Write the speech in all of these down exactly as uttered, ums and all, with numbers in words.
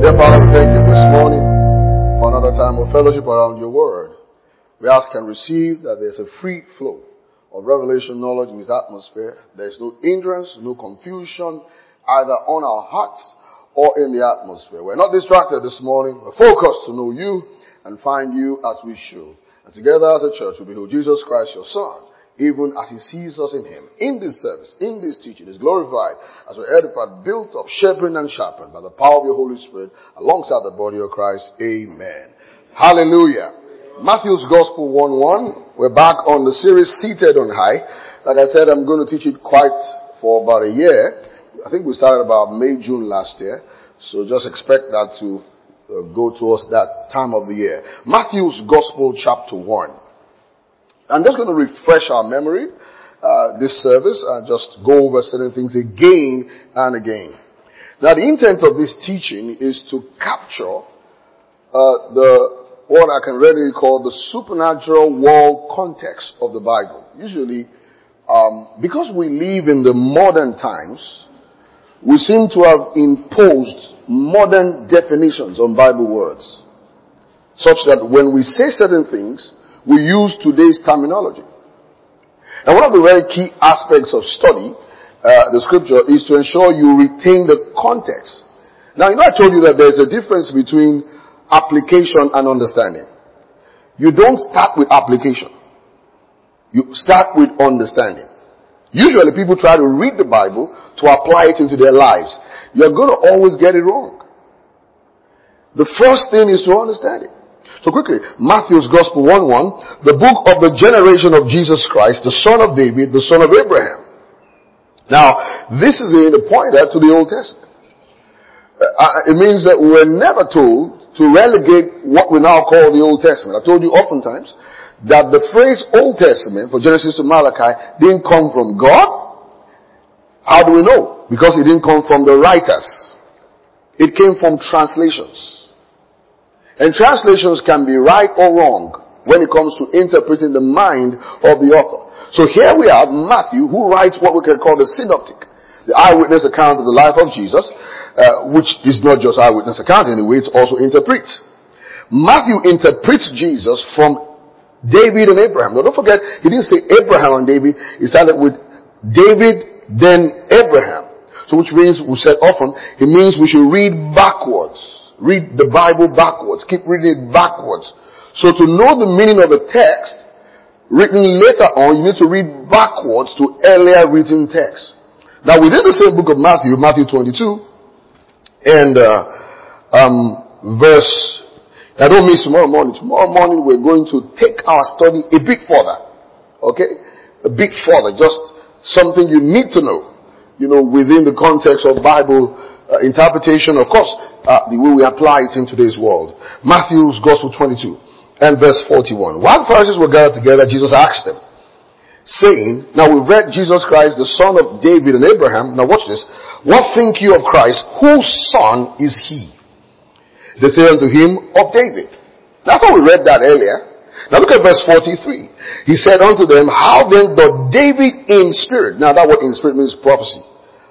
Dear Father, we thank you this morning for another time of fellowship around your word. We ask and receive that there's a free flow of revelation knowledge in this atmosphere. There's no hindrance, no confusion, either on our hearts or in the atmosphere. We're not distracted this morning. We're focused to know you and find you as we should. And together as a church, we behold Jesus Christ, your Son, even as he sees us in him. In this service, in this teaching, is glorified as we're edified, built up, sharpened and sharpened by the power of your Holy Spirit alongside the body of Christ. Amen. Hallelujah. Matthew's Gospel one one. We're back on the series Seated on High. Like I said, I'm going to teach it quite for about a year. I think we started about May, June last year. So just expect that to uh, go towards that time of the year. Matthew's Gospel chapter one. I'm just going to refresh our memory, uh, this service, and just go over certain things again and again. Now, the intent of this teaching is to capture uh, the what I can readily call the supernatural world context of the Bible. Usually, um, because we live in the modern times, we seem to have imposed modern definitions on Bible words, such that when we say certain things, we use today's terminology. And one of the very key aspects of study, uh, the scripture, is to ensure you retain the context. Now, you know I told you that there's a difference between application and understanding. You don't start with application. You start with understanding. Usually people try to read the Bible to apply it into their lives. You're going to always get it wrong. The first thing is to understand it. So quickly, Matthew's Gospel one one, the book of the generation of Jesus Christ, the son of David, the son of Abraham. Now, this is a pointer to the Old Testament. Uh, it means that we were never told to relegate what we now call the Old Testament. I told you oftentimes that the phrase Old Testament, for Genesis to Malachi, didn't come from God. How do we know? Because it didn't come from the writers. It came from translations. And translations can be right or wrong when it comes to interpreting the mind of the author. So here we have Matthew, who writes what we can call the synoptic, the eyewitness account of the life of Jesus, uh, which is not just eyewitness account anyway, it's also interprets. Matthew interprets Jesus from David and Abraham. Now don't forget, he didn't say Abraham and David, he started with David, then Abraham. So which means, we said often, it means we should read backwards. Read the Bible backwards. Keep reading it backwards. So to know the meaning of a text written later on, you need to read backwards to earlier written texts. Now within the same book of Matthew, Matthew twenty-two, and uh, um, verse, I don't miss tomorrow morning. Tomorrow morning we're going to take our study a bit further. Okay? A bit further. Just something you need to know, you know, within the context of Bible Uh, interpretation, of course, uh, the way we apply it in today's world. Matthew's Gospel twenty-two and verse forty-one. While the Pharisees were gathered together, Jesus asked them, saying, now we've read Jesus Christ, the son of David and Abraham. Now watch this. What think you of Christ? Whose son is he? They say unto him, of David. Now I thought we read that earlier. Now look at verse forty-three. He said unto them, how then doth David in spirit? Now that word in spirit means prophecy.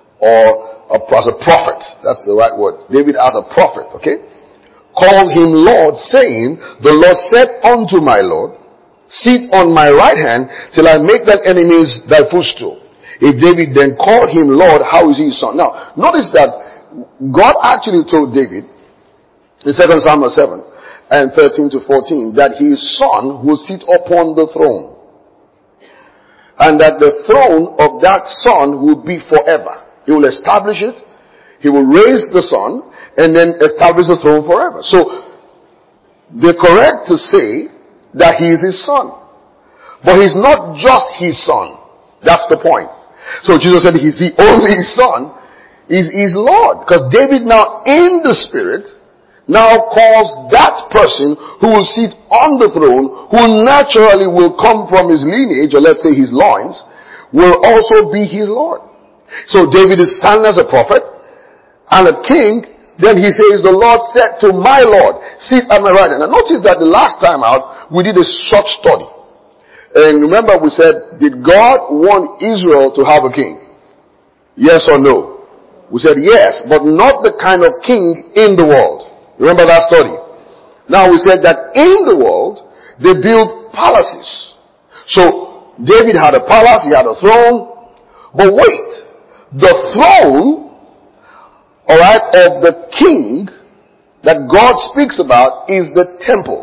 Or as a prophet. That's the right word. David as a prophet, okay? Called him Lord, saying, the Lord said unto my Lord, sit on my right hand till I make thine enemies thy footstool. If David then called him Lord, how is he his son? Now, notice that God actually told David in Second Samuel seven and thirteen to fourteen that his son will sit upon the throne. And that the throne of that son will be forever. He will establish it. He will raise the son and then establish the throne forever. So, they're correct to say that he is his son. But he's not just his son. That's the point. So Jesus said he's the only son. He's his Lord. Because David now in the spirit now calls that person who will sit on the throne, who naturally will come from his lineage, or let's say his loins, will also be his Lord. So David is standing as a prophet and a king. Then he says, the Lord said to my Lord, sit at my right hand. And notice that the last time out, we did a short study. And remember we said, did God want Israel to have a king? Yes or no? We said yes, but not the kind of king in the world. Remember that story? Now we said that in the world, they built palaces. So, David had a palace, he had a throne. But wait, the throne, alright, of the king that God speaks about is the temple.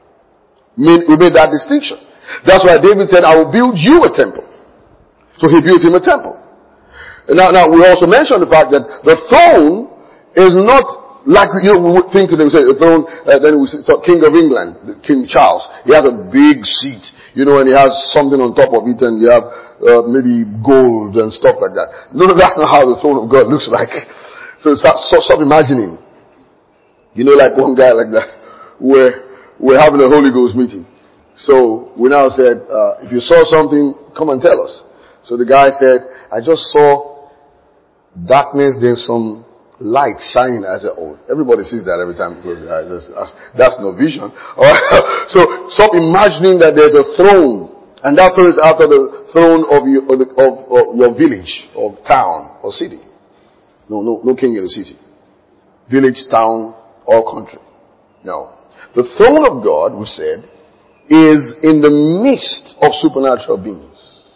We made that distinction. That's why David said, I will build you a temple. So he built him a temple. Now, now we also mentioned the fact that the throne is not like you would think today. We say the throne, uh, then we say so King of England, King Charles. He has a big seat, you know, and he has something on top of it, and you have uh, maybe gold and stuff like that. No, no, that's not how the throne of God looks like. So stop, stop imagining. You know, like one guy like that, where we're having a Holy Ghost meeting. So we now said, uh, if you saw something, come and tell us. So the guy said, I just saw darkness, there's some light shining. I said, oh, everybody sees that every time you close your eyes. That's, that's, that's no vision. Alright? So stop imagining that there's a throne, and that throne is after the throne of your, of, the, of, of your village, or town, or city. No, no, no king in the city. Village, town, or country. No. The throne of God, we said, is in the midst of supernatural beings.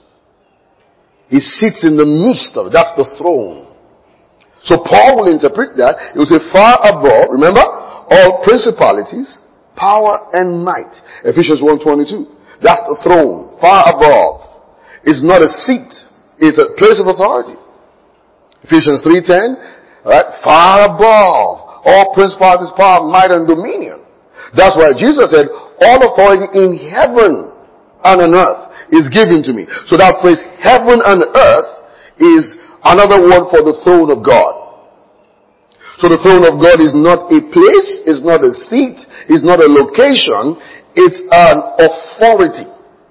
He sits in the midst of it. That's the throne. So Paul will interpret that. He will say far above, remember, all principalities, power and might. Ephesians one twenty-two. That's the throne. Far above. It's not a seat. It's a place of authority. Ephesians three ten. Alright, far above all principalities, power, might and dominion. That's why Jesus said, all authority in heaven and on earth is given to me. So that phrase, heaven and earth, is another word for the throne of God. So the throne of God is not a place, it's not a seat, it's not a location, it's an authority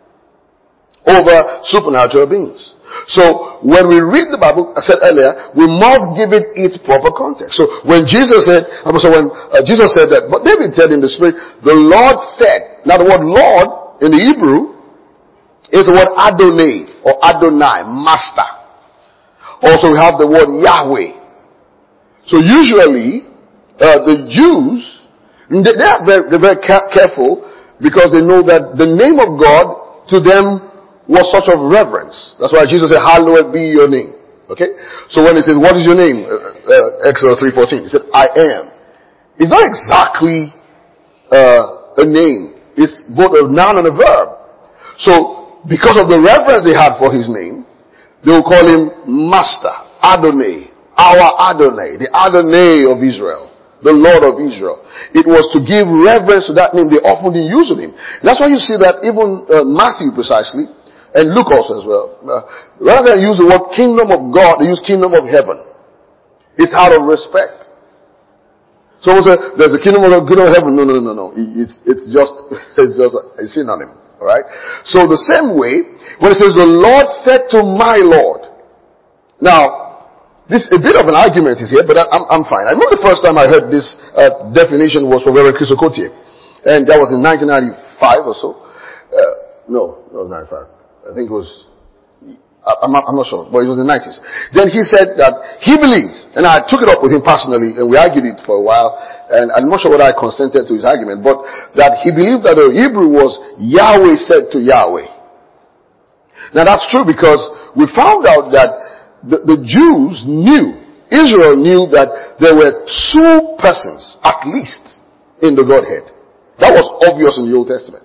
over supernatural beings. So when we read the Bible, I said earlier, we must give it its proper context. So when Jesus said, so when uh, Jesus said that, but David said in the Spirit, the Lord said, now the word Lord in the Hebrew is the word Adonai or Adonai, master. Also we have the word Yahweh. So usually, uh, the Jews, they, they are very, they're very ca- careful because they know that the name of God to them was such of reverence. That's why Jesus said, hallowed be your name. Okay? So when he said, what is your name? Uh, uh, Exodus three fourteen. He said, I am. It's not exactly uh, a name. It's both a noun and a verb. So because of the reverence they had for his name, they will call him Master, Adonai, our Adonai, the Adonai of Israel, the Lord of Israel. It was to give reverence to that name. They often didn't use the name. That's why you see that even uh, Matthew precisely, and Luke also as well, uh, rather than use the word kingdom of God, they use kingdom of heaven. It's out of respect. So we say, there's a kingdom of God, kingdom of heaven. No, no, no, no. It's, it's just, it's just a synonym. Alright? So the same way, when it says, the Lord said to my Lord. Now, this, a bit of an argument is here, but I, I'm, I'm fine. I remember the first time I heard this uh, definition was from Reverend Chris Okotie. And that was in nineteen ninety-five or so. Uh, no, no, it was ninety-five. I think it was, I'm not, I'm not sure, but it was in the nineties. Then he said that he believed, and I took it up with him personally, and we argued it for a while, and I'm not sure whether I consented to his argument, but that he believed that the Hebrew was Yahweh said to Yahweh. Now that's true because we found out that the, the Jews knew, Israel knew that there were two persons, at least, in the Godhead. That was obvious in the Old Testament.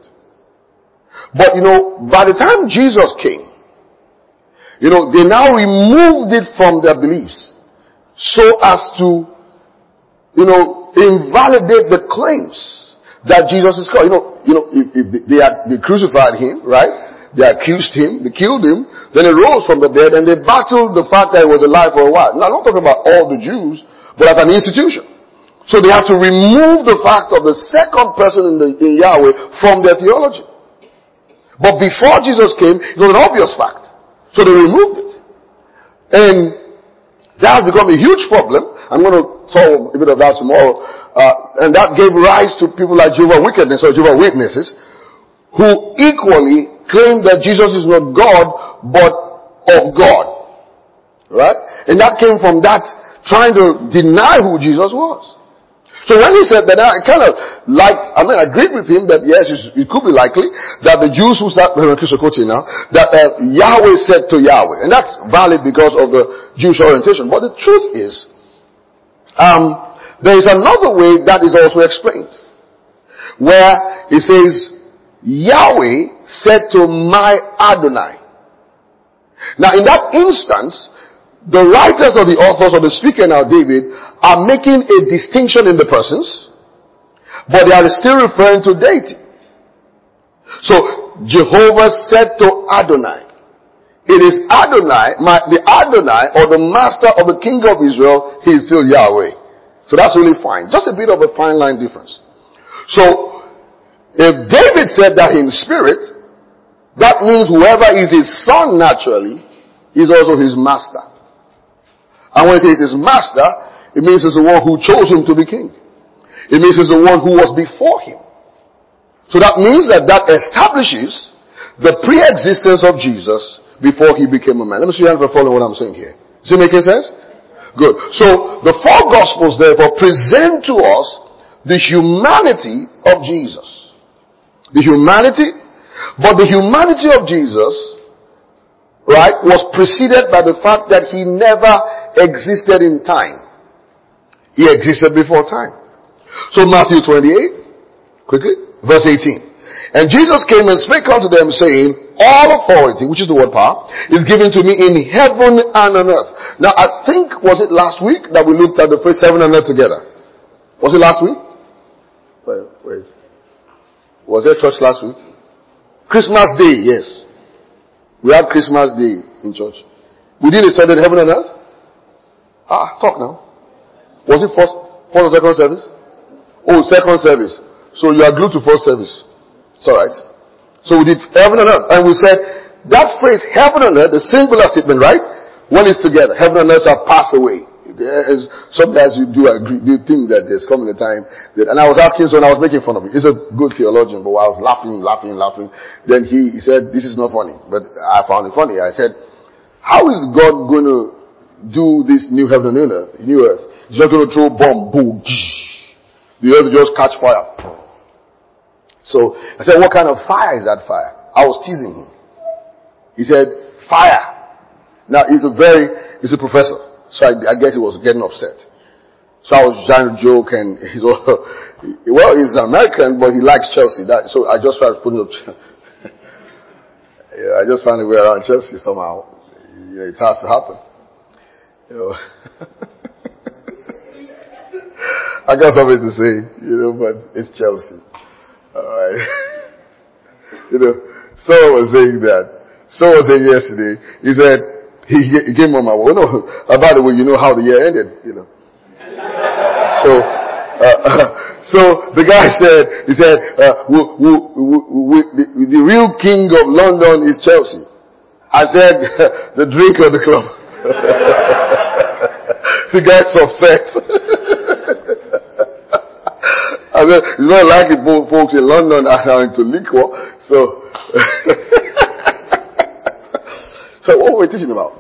But you know, by the time Jesus came, you know, they now removed it from their beliefs so as to, you know, invalidate the claims that Jesus is God. You know, you know, if, if they had, they crucified him, right? They accused him, they killed him, then he rose from the dead and they battled the fact that he was alive for a while. Now I'm not talking about all the Jews, but as an institution. So they have to remove the fact of the second person in, the, in Yahweh from their theology. But before Jesus came, it was an obvious fact. So they removed it. And that has become a huge problem. I'm going to solve a bit of that tomorrow. Uh, and that gave rise to people like Jehovah's Witnesses or Jehovah's Witnesses who equally claim that Jesus is not God, but of God. Right? And that came from that trying to deny who Jesus was. So when he said that, I kind of liked, I mean, I agreed with him that yes, it could be likely that the Jews who start, now, that uh, Yahweh said to Yahweh. And that's valid because of the Jewish orientation. But the truth is, um, there is another way that is also explained. Where it says, Yahweh said to my Adonai. Now in that instance, the writers or the authors or the speaker now, David, are making a distinction in the persons, but they are still referring to deity. So, Jehovah said to Adonai. It is Adonai, my, the Adonai or the master of the king of Israel, he is still Yahweh. So that's really fine. Just a bit of a fine line difference. So, if David said that in spirit, that means whoever is his son naturally is also his master. And when it says his master, it means it's the one who chose him to be king. It means it's the one who was before him. So that means that that establishes the pre-existence of Jesus before he became a man. Let me see if you're following what I'm saying here. Is it making sense? Good. So the four gospels therefore present to us the humanity of Jesus. The humanity, but the humanity of Jesus, right, was preceded by the fact that he never existed in time. He existed before time. So Matthew twenty-eight, quickly, verse eighteen. And Jesus came and spake unto them, saying, all authority, which is the word power, is given to me in heaven and on earth. Now I think, was it last week that we looked at the phrase heaven and earth together? Was it last week? Wait, wait. Was there church last week? Christmas Day, yes. We had Christmas Day in church. We did a study in heaven and earth. Ah, talk now. Was it first, first or second service? Oh, second service. So you are glued to first service. It's alright. So we did heaven and earth. And we said, that phrase, heaven and earth, the singular statement, right? When it's together, heaven and earth shall pass away. Sometimes you do agree, do think that there's coming a time that, and I was asking someone, I was making fun of him. He's a good theologian, but I was laughing, laughing, laughing. Then he, he said, this is not funny. But I found it funny. I said, how is God going to do this new heaven and earth, new earth? He's not going to throw bomb, boom, the earth will just catch fire. So I said, what kind of fire is that fire? I was teasing him. He said, fire. Now he's a very, he's a professor. So I, I guess he was getting upset. So I was trying to joke, and he's all, well, he's American, but he likes Chelsea. That, so I just started putting up, yeah, I just found a way around Chelsea somehow. Yeah, it has to happen. You know. I got something to say, you know, but it's Chelsea. Alright. You know, someone was saying that. Someone was saying yesterday, he said, he, he came on my way. No, uh, by the way, you know how the year ended, you know. So, uh, uh, so the guy said, he said, uh, we, we, we, we, the, the real king of London is Chelsea. I said, the drink of the club. The guy's upset. I said, it's not like it, folks in London are now into liquor. So, so what were we teaching about?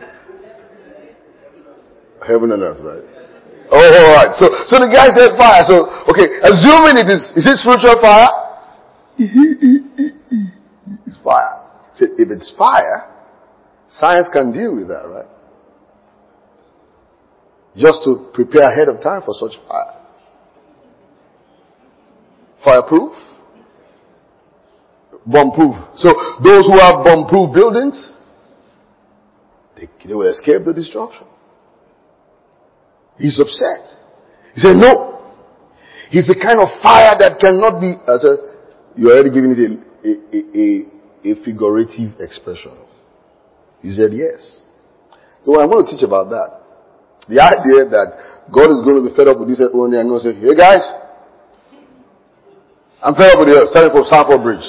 Heaven and earth, right? Oh, alright. So, so the guy said fire. So, okay, assuming it is, is it spiritual fire? It's fire. So if it's fire, science can deal with that, right? Just to prepare ahead of time for such fire. Fireproof? Bomb-proof. So those who have bomb-proof buildings, they, they will escape the destruction. He's upset. He said, no. He's the kind of fire that cannot be, I said, you're already giving it a, a, a, a figurative expression. He said, yes. So I'm going to teach about that. The idea that God is going to be fed up with this one day and going to say, hey guys, I'm fed up with you, starting from Sanford Bridge.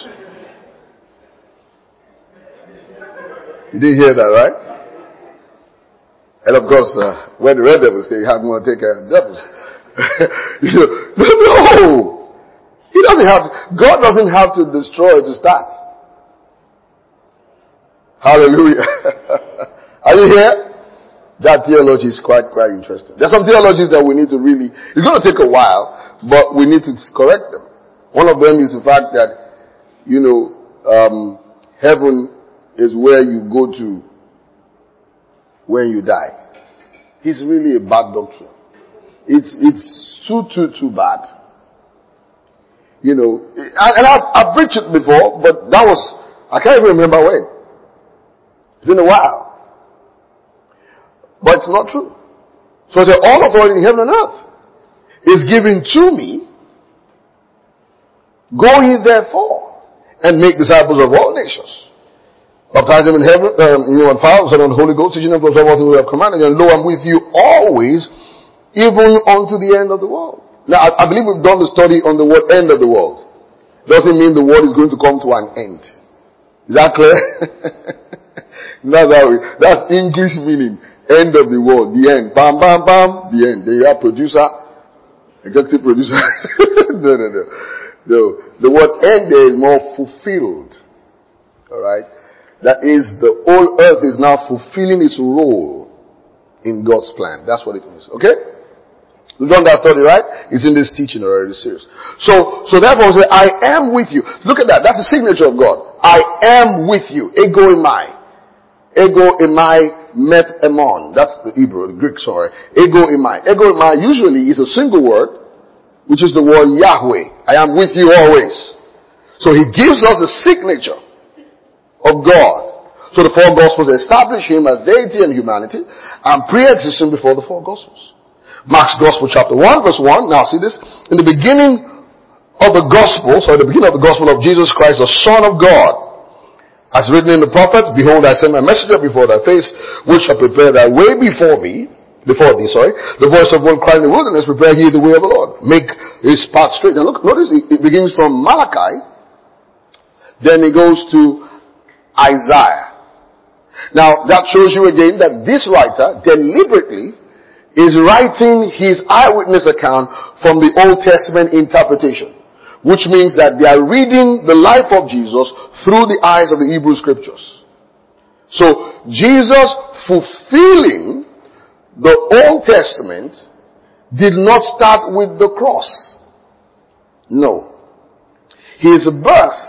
You didn't hear that, right? And of course, uh, where the red devils stay, how going to take care of the devils? You know, no! He doesn't have, God doesn't have to destroy to start. Hallelujah. Are you here? That theology is quite, quite interesting. There's some theologies that we need to really, it's going to take a while, but we need to correct them. One of them is the fact that, you know, um, heaven is where you go to when you die. It's really a bad doctrine. It's, it's too, too, too bad. You know, and I've, I've preached it before, but that was, I can't even remember when. It's been a while. But it's not true. So I say, all authority in heaven and earth is given to me. Go ye therefore and make disciples of all nations. Baptize them in heaven, um, you know, and fire, and on the Holy Ghost, teaching them to observe all things we have commanded. And lo, I'm with you always, even unto the end of the world. Now, I, I believe we've done the study on the word end of the world. Doesn't mean the world is going to come to an end. Is that clear? That's how we, that's English meaning. End of the world. The end. Bam, bam, bam. The end. Then you have producer, executive producer. no, no, no. No. The word end there is more fulfilled. Alright? That is, the whole earth is now fulfilling its role in God's plan. That's what it means. Okay? We've done that study, right? It's in this teaching already, serious. So, so therefore, say, I am with you. Look at that. That's the signature of God. I am with you. Ego emai. Ego emai met emon. That's the Hebrew, the Greek, sorry. Ego emai. Ego emai usually is a single word, which is the word Yahweh. I am with you always. So he gives us the signature of God. So the four Gospels establish him as deity and humanity and pre-existing before the four Gospels. Mark's Gospel chapter one verse one. Now see this. In the beginning of the Gospel, so the beginning of the Gospel of Jesus Christ, the Son of God, as written in the prophets, behold, I send my messenger before thy face, which shall prepare thy way before me, before thee, sorry. The voice of one crying in the wilderness, prepare ye the way of the Lord. Make his path straight. Now look, notice it, it begins from Malachi, then it goes to Isaiah. Now that shows you again that this writer deliberately is writing his eyewitness account from the Old Testament interpretation. Which means that they are reading the life of Jesus through the eyes of the Hebrew scriptures. So, Jesus fulfilling the Old Testament did not start with the cross. No. His birth,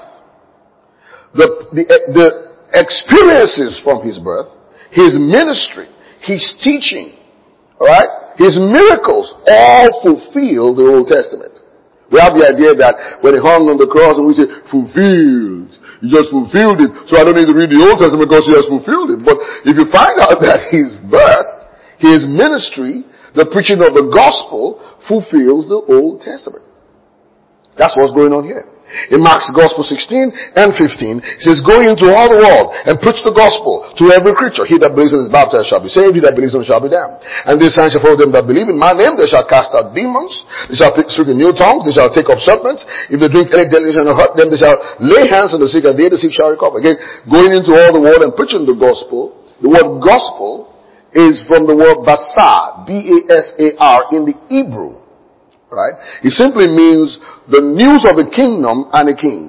the, the, the experiences from his birth, his ministry, his teaching, alright, his miracles all fulfill the Old Testament. We have the idea that when he hung on the cross and we say, fulfilled. He just fulfilled it. So I don't need to read the Old Testament because he has fulfilled it. But if you find out that his birth, his ministry, the preaching of the gospel fulfills the Old Testament. That's what's going on here. In Mark's Gospel sixteen and fifteen, it says, go into all the world and preach the gospel to every creature. He that believes and is baptized shall be saved. He that believes and shall be damned. And these signs shall follow them that believe in my name. They shall cast out demons. They shall speak in new tongues. They shall take up serpents. If they drink any deadly shall not hurt them. They shall lay hands on the sick and they the sick shall recover. Again, going into all the world and preaching the gospel. The word gospel is from the word basar. B A S A R in the Hebrew. Right? It simply means the news of the kingdom and a king.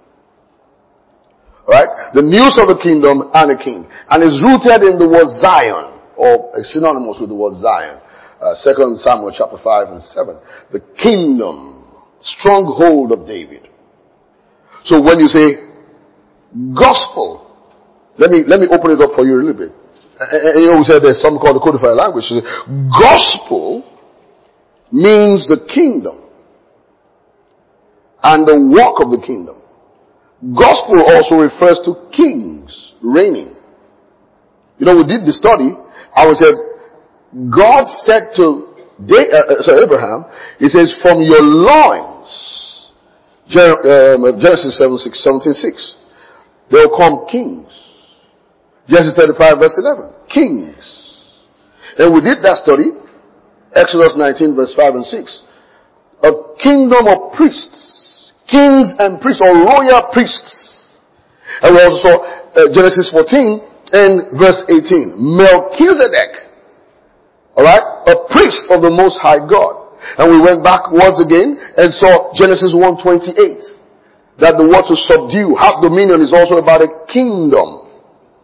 Right? The news of the kingdom and a king. And is rooted in the word Zion, or synonymous with the word Zion. Uh, Second Samuel chapter five and seven. The kingdom, stronghold of David. So when you say gospel, let me, let me open it up for you a little bit. And you know, we said there's something called the codified language. So gospel means the kingdom and the work of the kingdom. Gospel also refers to kings reigning. You know, we did the study. I was said, God said to De- uh, sorry, Abraham, he says, from your loins, Genesis seventeen six, there will come kings. Genesis thirty-five verse eleven, kings. And we did that study. Exodus nineteen verse five and six. A kingdom of priests. Kings and priests, or royal priests. And we also saw uh, Genesis fourteen and verse eighteen. Melchizedek. Alright? A priest of the Most High God. And we went backwards again and saw Genesis one twenty-eight. That the word to subdue, have dominion, is also about a kingdom.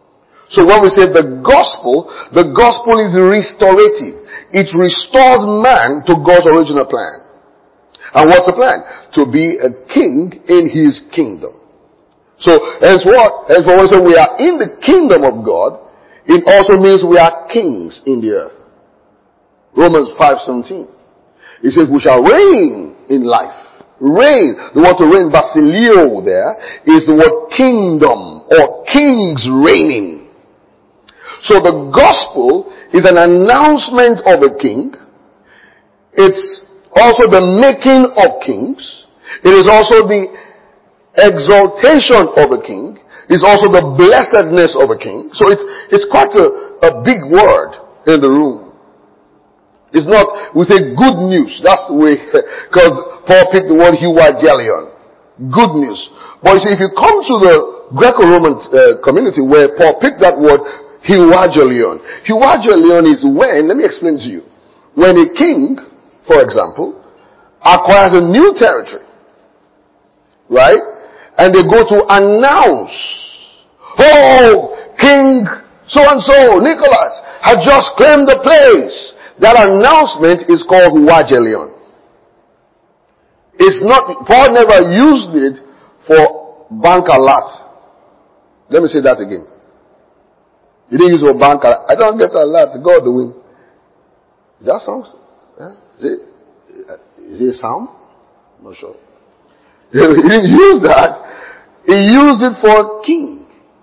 So when we say the gospel, the gospel is restorative. It restores man to God's original plan. And what's the plan? To be a king in his kingdom. So, as what? As when we say we are in the kingdom of God, it also means we are kings in the earth. Romans five seventeen. It says we shall reign in life. Reign. The word to reign, basileo there, is the word kingdom or kings reigning. So the gospel is an announcement of a king. It's also the making of kings. It is also the exaltation of a king. It's also the blessedness of a king. So it's, it's quite a, a big word in the room. It's not, we say good news. That's the way, because Paul picked the word euangelion. Good news. But you see, if you come to the Greco-Roman uh, community where Paul picked that word, euangelion. Euangelion is when, let me explain to you. When a king, for example, acquires a new territory, right? And they go to announce, oh, King so-and-so, Nicholas, has just claimed the place. That announcement is called euangelion. It's not, Paul never used it for bank alert. Let me say that again. He didn't use it for bank alert. I don't get alert. God the win. Is that sound? Yeah? Is it, is it a sound? I'm not sure. He didn't use that. He used it for king.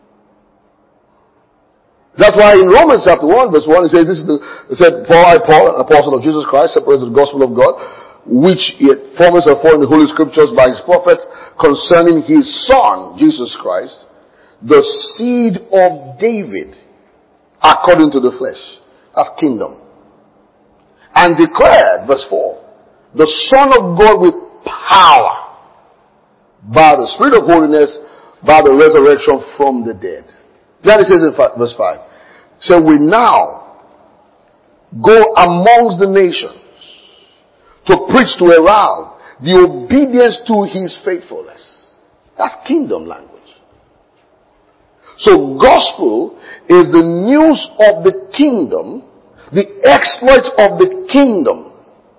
That's why in Romans chapter one verse one, it says, this is the, it said, Paul, I, Paul, an apostle of Jesus Christ, separated the gospel of God, which he had promised afore in the Holy Scriptures by his prophets concerning his son, Jesus Christ, the seed of David, according to the flesh. That's kingdom. And declared, verse four, the Son of God with power, by the Spirit of holiness, by the resurrection from the dead. Then it says in verse five, so we now go amongst the nations to preach, to arouse the obedience to his faithfulness. That's kingdom language. So gospel is the news of the kingdom, the exploits of the kingdom.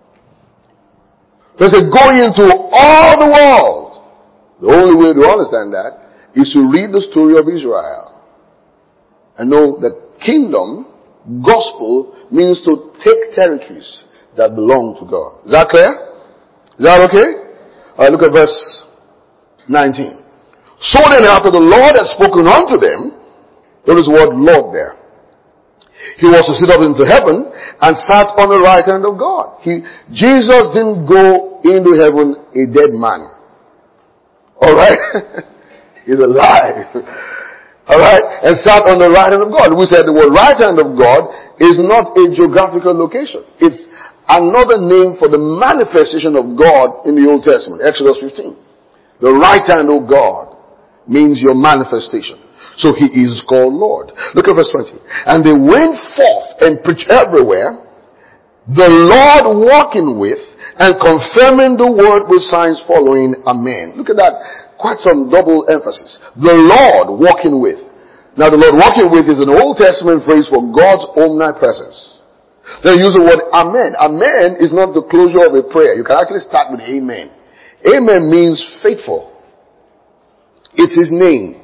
There's a going into all the world. The only way to understand that is to read the story of Israel and know that kingdom, gospel, means to take territories that belong to God. Is that clear? Is that okay? Alright, look at verse nineteen. So then after the Lord had spoken unto them, there is the word Lord there. He was to sit up into heaven and sat on the right hand of God. He, Jesus didn't go into heaven a dead man. Alright? He's alive. Alright? And sat on the right hand of God. We said the word right hand of God is not a geographical location. It's another name for the manifestation of God in the Old Testament. Exodus fifteen. The right hand of God means your manifestation. So he is called Lord. Look at verse twenty. And they went forth and preached everywhere, the Lord walking with and confirming the word with signs following. Amen. Look at that. Quite some double emphasis. The Lord walking with. Now the Lord walking with is an Old Testament phrase for God's omnipresence. They use the word amen. Amen is not the closure of a prayer. You can actually start with amen. Amen means faithful. It's his name.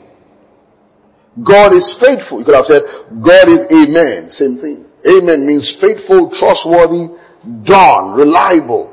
God is faithful. You could have said, God is amen. Same thing. Amen means faithful, trustworthy, done, reliable.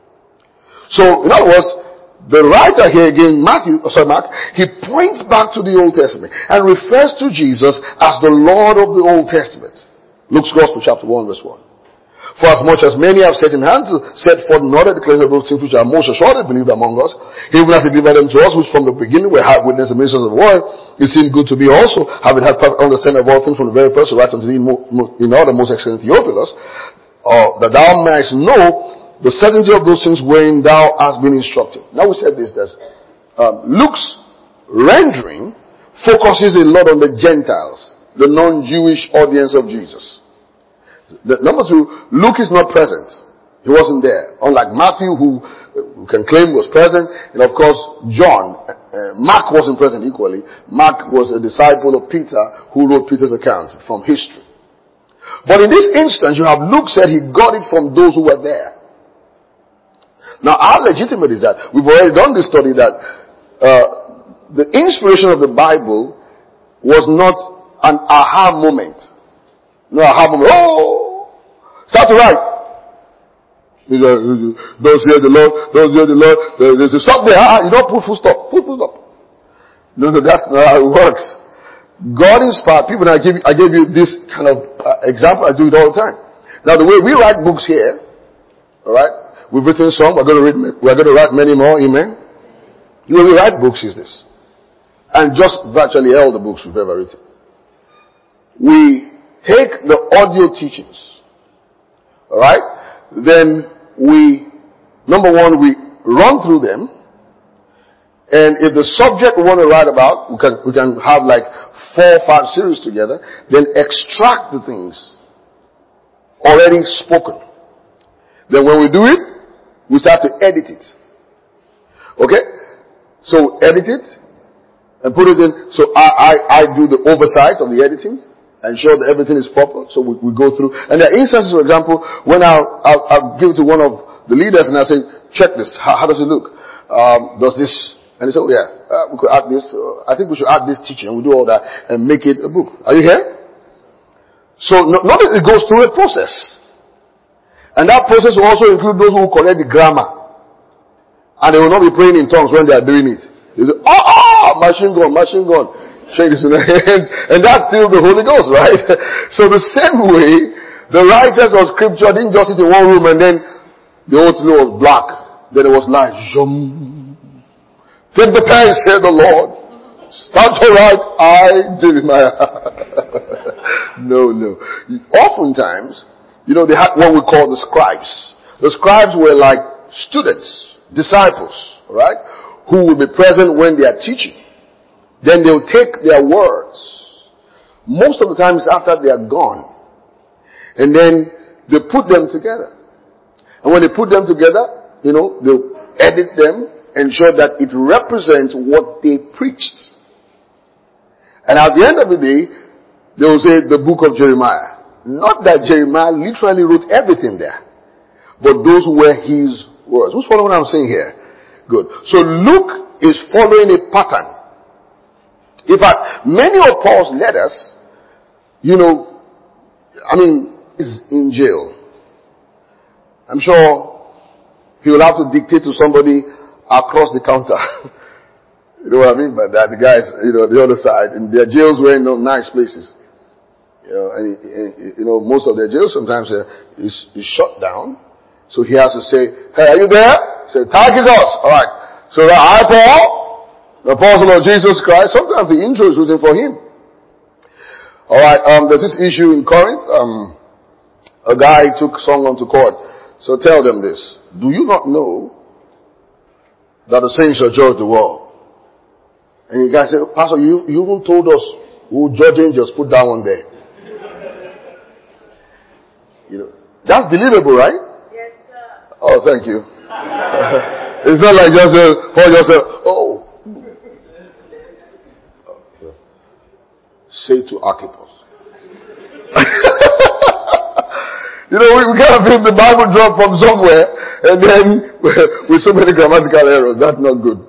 So, in other words, the writer here again, Matthew, sorry Mark, he points back to the Old Testament and refers to Jesus as the Lord of the Old Testament. Luke's Gospel chapter one verse one. For as much as many have set in hand to set forth in order declaring the things which are most assuredly believed among us, even as he delivered them to us, which from the beginning were hard witness and ministers of the word, it seemed good to me also, having had perfect understanding of all things from the very first, to write unto thee in order, most excellent Theophilus, uh, that thou mayest know the certainty of those things wherein thou hast been instructed. Now we said this, that um, Luke's rendering focuses a lot on the Gentiles, the non-Jewish audience of Jesus. The, number two, Luke is not present. He wasn't there. Unlike Matthew, who we can claim was present. And of course, John, uh, Mark wasn't present equally. Mark was a disciple of Peter who wrote Peter's account from history. But in this instance, you have Luke said he got it from those who were there. Now, how legitimate is that? We've already done this study that uh, the inspiration of the Bible was not an aha moment. No aha moment. Oh! Start to write. Those hear the Lord, those hear the Lord. They say, stop there. Ah, you don't put full stop. Put full stop. No, no, that's not how it works. God inspired people. And I gave, I gave you this kind of uh, example. I do it all the time. Now, the way we write books here, all right, we've written some. We're going to read. We're going to write many more. Amen. The way we write books is this, and just virtually all the books we've ever written. We take the audio teachings, all right. Then we, number one, we run through them. And if the subject we want to write about, we can, we can have like four or five series together, then extract the things already spoken. Then when we do it, we start to edit it. Okay? So edit it and put it in. So I, I, I do the oversight of the editing and ensure that everything is proper. So we, we go through. And there are instances, for example, when I'll, I'll, I'll give it to one of the leaders and I say, check this. How, how does it look? Um, does this, and they say, oh yeah, uh, we could add this. Uh, I think we should add this teaching. We do all that and make it a book. Are you here? So no, notice it goes through a process. And that process will also include those who correct the grammar. And they will not be praying in tongues when they are doing it. They say, oh, oh, machine gun, machine gun. Shake this in the hand. And that's still the Holy Ghost, right? So the same way, the writers of scripture didn't just sit in one room and then the whole thing was black. Then it was light. Zoom. Take the pen, said the Lord. Start to write, I, Jeremiah. No, no. Oftentimes, you know, they had what we call the scribes. The scribes were like students, disciples, right? Who will be present when they are teaching. Then they'll take their words. Most of the time it's after they are gone. And then they put them together. And when they put them together, you know, they'll edit them, ensure that it represents what they preached. And at the end of the day, they will say the book of Jeremiah. Not that Jeremiah literally wrote everything there, but those were his words. Who's following what I'm saying here? Good. So Luke is following a pattern. In fact, many of Paul's letters, you know, I mean, is in jail. I'm sure he will have to dictate to somebody across the counter. You know what I mean by that? The guys, you know, the other side. And their jails were in no nice places. You know, and, you know, most of their jails sometimes uh, is, is shut down. So he has to say, hey, are you there? Say, Tychicus. Alright. So I, Paul, the apostle of Jesus Christ. Sometimes the intro is written for him. Alright, um, there's this issue in Corinth. Um, a guy took someone to court. So tell them this. Do you not know that the saints shall judge the world? And the guy said, Pastor, you, you even told us who judge angels. Put that one there. You know, that's believable, right? Yes, sir. Oh, thank you. It's not like just a, oh, just a, oh. Say to Archippus. You know, we, we kind of feel the Bible drop from somewhere, and then with so many grammatical errors, that's not good.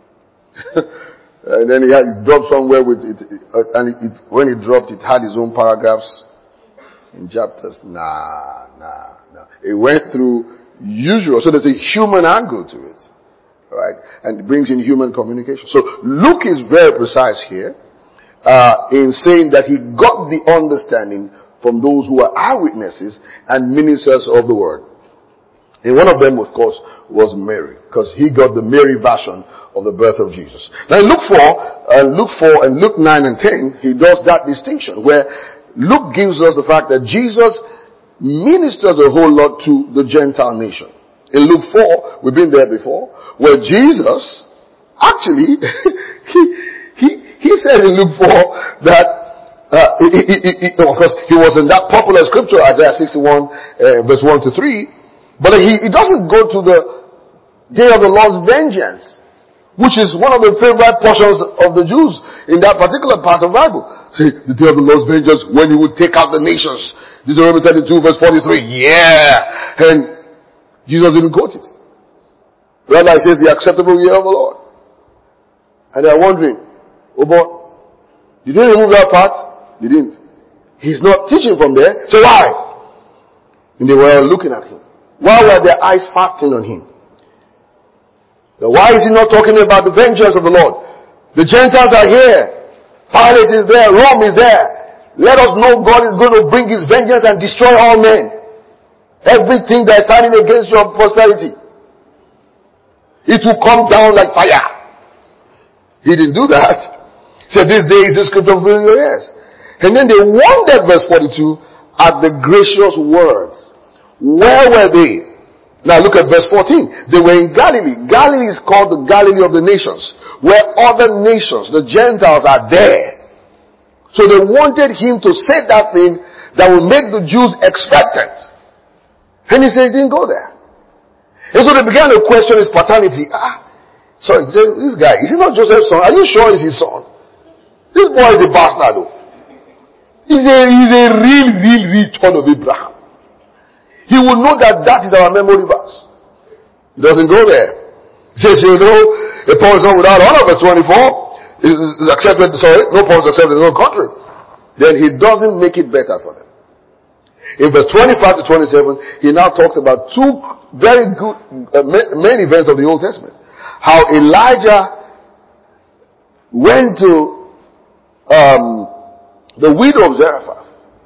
And then he had it dropped somewhere with it, and it, it, when it dropped, it had its own paragraphs in chapters. Nah, nah, nah. It went through usual, so there's a human angle to it, right? And it brings in human communication. So Luke is very precise here. Uh, in saying that he got the understanding from those who are eyewitnesses and ministers of the word. And one of them, of course, was Mary, because he got the Mary version of the birth of Jesus. Now in Luke four, uh, Luke four and Luke nine and ten, he does that distinction where Luke gives us the fact that Jesus ministers a whole lot to the Gentile nation. In Luke four, we've been there before, where Jesus actually, he, he, He says in Luke four that, uh, he, he, he, of course, he was in that popular scripture, Isaiah sixty-one, uh, verse one to three, but he, he doesn't go to the, Day of the Lord's vengeance, which is one of the favorite portions of the Jews in that particular part of the Bible. See, the day of the Lord's vengeance, when he would take out the nations. Deuteronomy thirty-two verse forty-three. Yeah! And Jesus didn't quote it. Rather, it says the acceptable year of the Lord. And they are wondering, oh boy, did they remove that part? They didn't. He's not teaching from there. So why? And they were looking at him. Why were their eyes fastened on him? Now, why is he not talking about the vengeance of the Lord? The Gentiles are here. Pilate is there. Rome is there. Let us know God is going to bring his vengeance and destroy all men. Everything that is standing against your prosperity. It will come down like fire. He didn't do that. He said, this day is the scripture fulfilling your ears. And then they wondered, verse forty-two, at the gracious words. Where were they? Now look at verse fourteen. They were in Galilee. Galilee is called the Galilee of the nations, where other nations, the Gentiles, are there. So they wanted him to say that thing that would make the Jews expectant. And he said he didn't go there. And so they began to question his paternity. Ah, sorry, this guy, is he not Joseph's son? Are you sure he's his son? This boy is a bastard though. He's a, he's a real, real, real child of Abraham. He would know that that is our memory verse. He doesn't go there. He says, you know, a Paul is not without honor, verse twenty-four, is, is accepted, sorry, no Paul is accepted in no country. Then he doesn't make it better for them. In verse twenty-five to twenty-seven, he now talks about two very good, uh, main events of the Old Testament. How Elijah went to, um, the widow of Zarephath,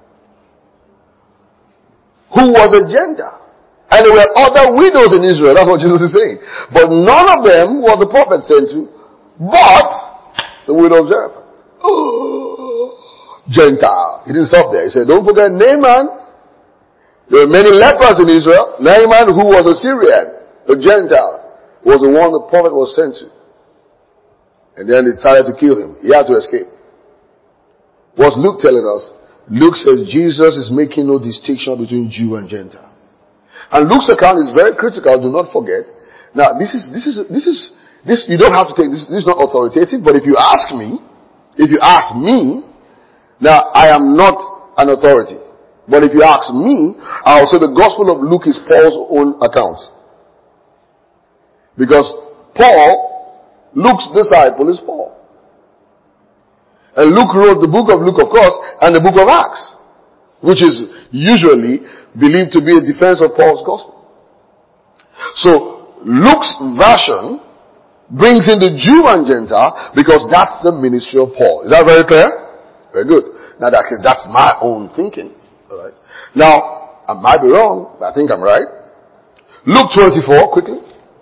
who was a Gentile. And there were other widows in Israel. That's what Jesus is saying. But none of them was the prophet sent to, but the widow of Zarephath. Oh, Gentile. He didn't stop there. He said, don't forget Naaman. There were many lepers in Israel. Naaman, who was a Syrian, a Gentile, was the one the prophet was sent to. And then they decided to kill him. He had to escape. What's Luke telling us? Luke says Jesus is making no distinction between Jew and Gentile. And Luke's account is very critical, do not forget. Now, this is, this is, this is, this, you don't have to take this, this is not authoritative, but if you ask me, if you ask me, now I am not an authority. But if you ask me, I'll say the Gospel of Luke is Paul's own account. Because Paul, Luke's disciple is Paul. And Luke wrote the book of Luke, of course, and the book of Acts, which is usually believed to be a defense of Paul's gospel. So, Luke's version brings in the Jew and Gentile because that's the ministry of Paul. Is that very clear? Very good. Now, that, that's my own thinking. All right. Now, I might be wrong, but I think I'm right. Luke twenty-four, quickly.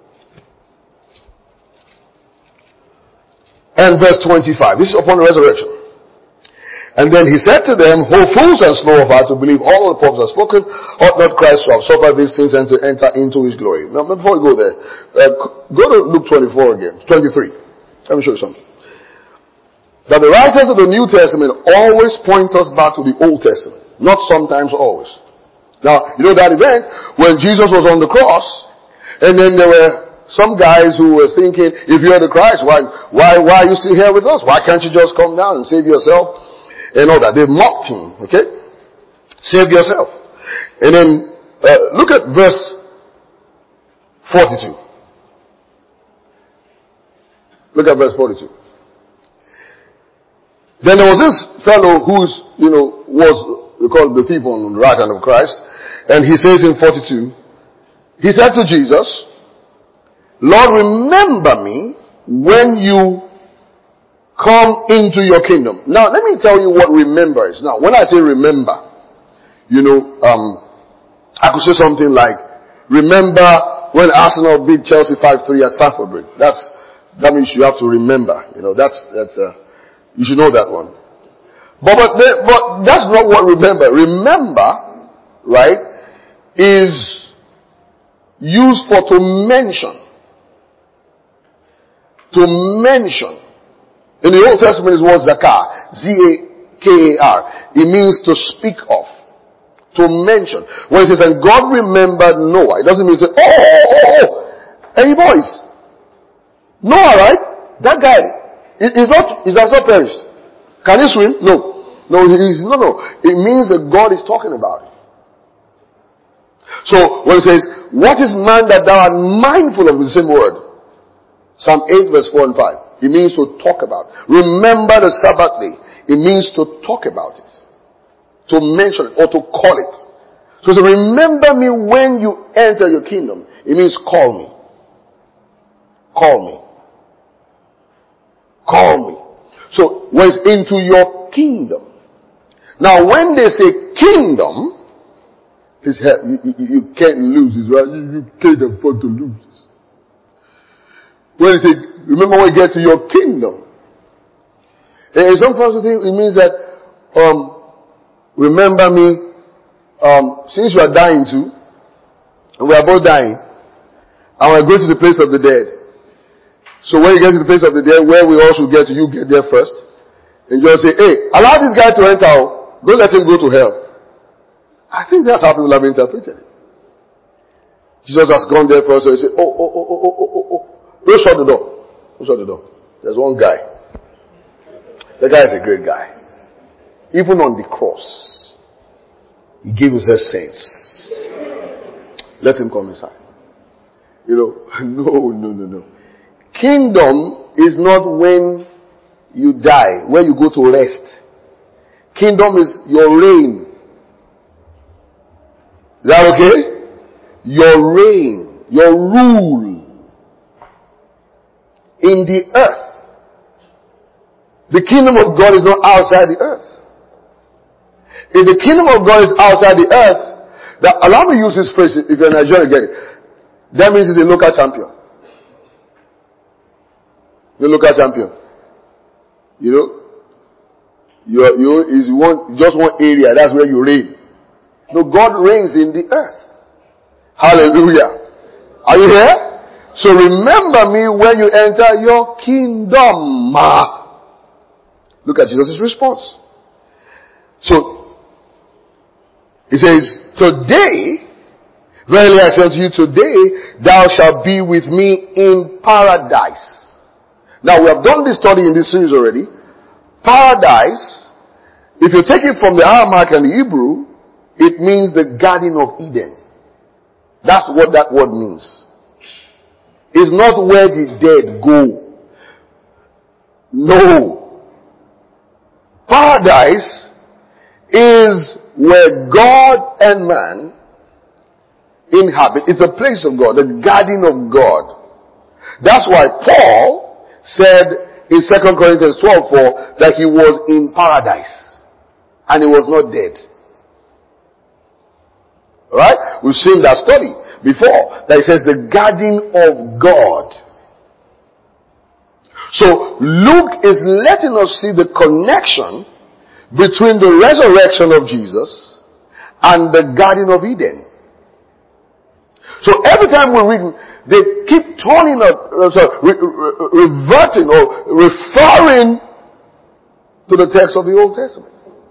And verse twenty-five. This is upon the resurrection. And then he said to them, "O fools and slow of heart to believe all the prophets have spoken, ought not Christ to have suffered these things and to enter into his glory?" Now, before we go there, uh, go to Luke twenty-four again, twenty-three. Let me show you something. That the writers of the New Testament always point us back to the Old Testament. Not sometimes, always. Now, you know that event when Jesus was on the cross, and then there were some guys who were thinking, if you're the Christ, why, why, why are you still here with us? Why can't you just come down and save yourself? And all that. They mocked him, okay? Save yourself. And then, uh, look at verse forty-two. Look at verse forty-two. Then there was this fellow who's, you know, was, we call the thief on the right hand of Christ. And he says in forty-two, he said to Jesus, "Lord, remember me when you come into your kingdom." Now, let me tell you what remember is. Now, when I say remember, you know, um, I could say something like, remember when Arsenal beat Chelsea five three at Stamford Bridge. That's, that means you have to remember. You know, that's, that's, uh, you should know that one. But, but, but that's not what remember. Remember, right, is used for to mention. To mention. In the Old Testament is what zakar. Z A K A R. It means to speak of. To mention. When it says, and God remembered Noah, it doesn't mean say, oh, oh, oh, Any boys? Noah, right? That guy is not, is not perished. Can he swim? No. No, he is, no, no. It means that God is talking about it. So, when it says, what is man that thou art mindful of? The same word. Psalm eight verse four and five. It means to talk about. Remember the Sabbath day. It means to talk about it. To mention it or to call it. So, so remember me when you enter your kingdom. It means call me. Call me. Call me. So, when it's into your kingdom. Now, when they say kingdom, it's, you, you, you can't lose this, right? You, you can't afford to lose this. When you say, remember when you get to your kingdom. In some parts of the thing, it means that, um, remember me, um, since you are dying too, and we are both dying, and we're going to the place of the dead. So when you get to the place of the dead, where we all should get to, you get there first. And you just say, hey, allow this guy to enter. Don't let him go to hell. I think that's how people have interpreted it. Jesus has gone there first, so you say, oh, oh, oh, oh, oh, oh, oh. Don't shut the door. Don't shut the door. There's one guy. The guy is a great guy. Even on the cross, he gave us a sense. Let him come inside. You know, no, no, no, no. Kingdom is not when you die, where you go to rest. Kingdom is your reign. Is that okay? Your reign, your rule in the earth. The kingdom of God is not outside the earth. If the kingdom of God is outside the earth, that, allow me to use this phrase if you're Nigerian, get it. That means he's a local champion. The local champion. You know, you you is one just one area. That's where you reign. No, God reigns in the earth. Hallelujah. Are you here? So remember me when you enter your kingdom. Look at Jesus' response. So he says, today, verily I say unto you, today thou shalt be with me in paradise. Now we have done this study in this series already. Paradise, if you take it from the Aramaic and the Hebrew, it means the Garden of Eden. That's what that word means. It's not where the dead go. No. Paradise is where God and man inhabit. It's a place of God, the garden of God. That's why Paul said in Second Corinthians twelve four that he was in paradise and he was not dead. Alright? We've seen that study before. That it says the garden of God. So Luke is letting us see the connection between the resurrection of Jesus and the Garden of Eden. So every time we read, they keep turning up, uh, sorry, re- re- reverting or referring to the text of the Old Testament.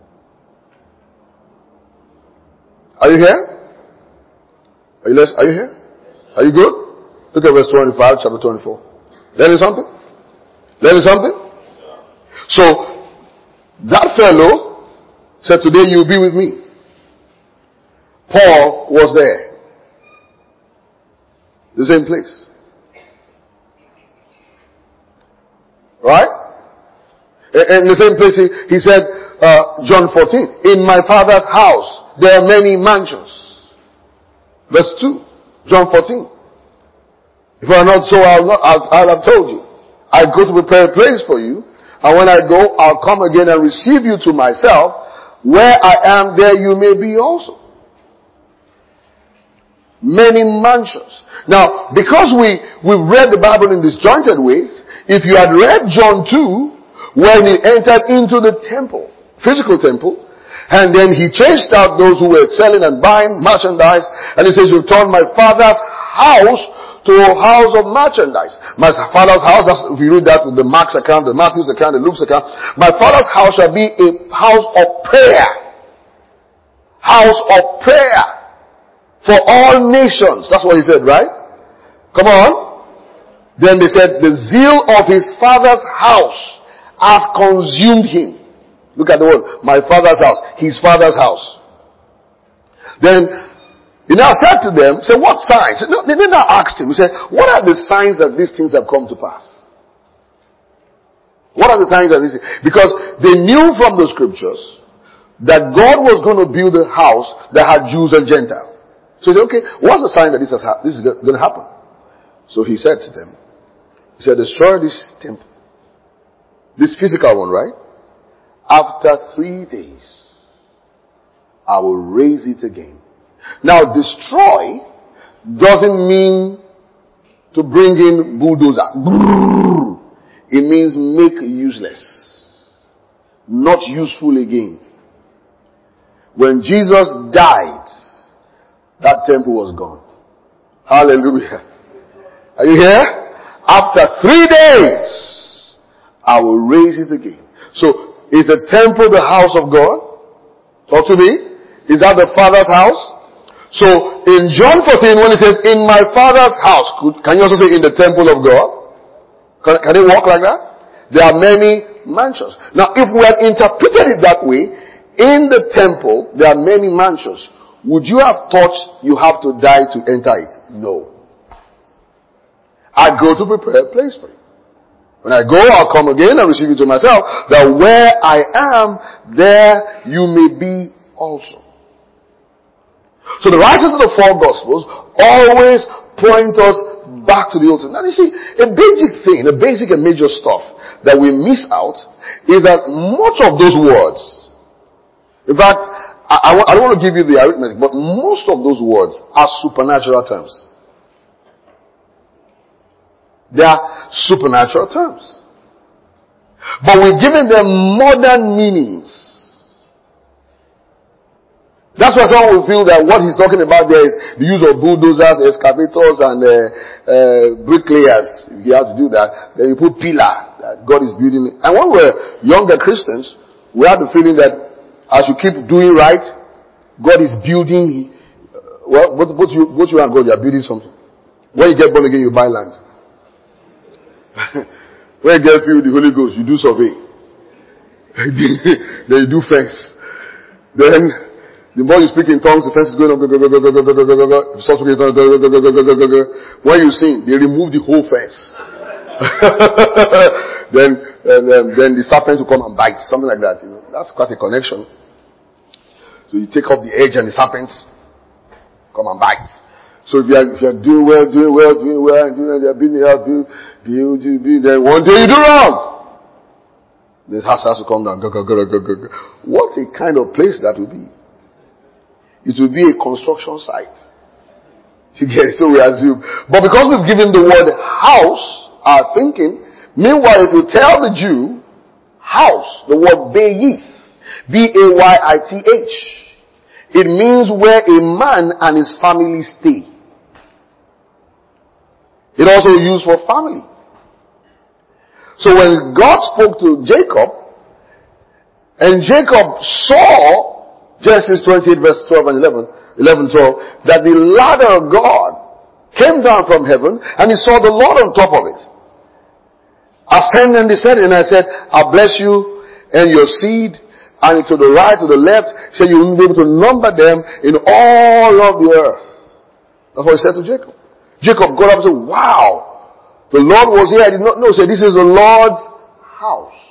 Are you here? Are you, are you here? Are you good? Look at verse twenty-five, chapter twenty-four. Learning something? Learning something? So, that fellow said, today you'll be with me. Paul was there. The same place. Right? In the same place, he, he said, uh, John fourteen, in my Father's house there are many mansions. Verse two, John fourteen. If I were not so, I'll, not, I'll, I'll have told you. I go to prepare a place for you, and when I go, I'll come again and receive you to myself. Where I am, there you may be also. Many mansions. Now, because we, we've read the Bible in disjointed ways, if you had read John two, when he entered into the temple, physical temple, and then he chased out those who were selling and buying merchandise, and he says, you've turned my Father's house to a house of merchandise. My Father's house, that's, if you read that with the Mark's account, the Matthew's account, the Luke's account, my Father's house shall be a house of prayer. House of prayer. For all nations. That's what he said, right? Come on. Then they said, the zeal of his father's house has consumed him. Look at the word. My father's house. His father's house. Then he now said to them, say, what signs? No, they now asked him. He said, what are the signs that these things have come to pass? What are the signs that these things? Because they knew from the scriptures that God was going to build a house that had Jews and Gentiles. So he said, okay, what's the sign that this, has ha- this is going to happen? So he said to them, he said, destroy this temple. This physical one, right? After three days, I will raise it again. Now, destroy doesn't mean to bring in bulldozer. It means make useless. Not useful again. When Jesus died, that temple was gone. Hallelujah. Are you here? After three days, I will raise it again. So, is the temple the house of God? Talk to me. Is that the Father's house? So, in John fourteen, when it says, in my Father's house, can you also say in the temple of God? Can, can it work like that? There are many mansions. Now, if we had interpreted it that way, in the temple, there are many mansions. Would you have thought you have to die to enter it? No. I go to prepare a place for you. When I go, I'll come again and receive you to myself, that where I am, there you may be also. So the writers of the four Gospels always point us back to the Old Testament. Now you see, a basic thing, a basic and major stuff that we miss out is that much of those words, in fact, I, I, I don't want to give you the arithmetic, but most of those words are supernatural terms. They are supernatural terms. But we've given them modern meanings. That's why some will feel that what he's talking about there is the use of bulldozers, excavators, and uh, uh, bricklayers. If you have to do that, then you put pillar that God is building. And when we're younger Christians, we have the feeling that as you keep doing right, God is building. Uh, well, both, both, you, both you and God, you are building something. When you get born again, you buy land. When you get filled with the Holy Ghost, you do survey. Then you do fence. Then the more you speak in tongues, the fence is going up. When you sing, they remove the whole fence. then, and, um, then the serpent will come and bite, something like that. You know, that's quite a connection. So you take up the edge, and the serpents come and bite. So if you are, if you are doing well, doing well, doing well, and doing well, they are building up, build, build, build, then one day you do wrong. The house has to come down. What a kind of place that will be. It will be a construction site. You get it? So we assume. But because we've given the word house our thinking, meanwhile if you tell the Jew house, the word bayith, B A Y I T H, it means where a man and his family stay. It also used for family. So when God spoke to Jacob, and Jacob saw Genesis twenty-eight verse twelve and eleven, eleven, twelve, that the ladder of God came down from heaven and he saw the Lord on top of it. Ascend and descend, and I said, I bless you and your seed, and to the right, to the left, so you will be able to number them in all of the earth. That's what he said to Jacob. Jacob got up and said, wow, the Lord was here. I did not know. He said, this is the Lord's house.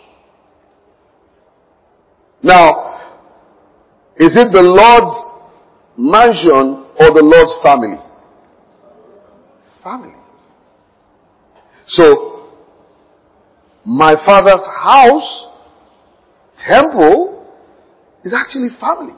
Now, is it the Lord's mansion or the Lord's family? Family. So, my Father's house, temple, is actually family.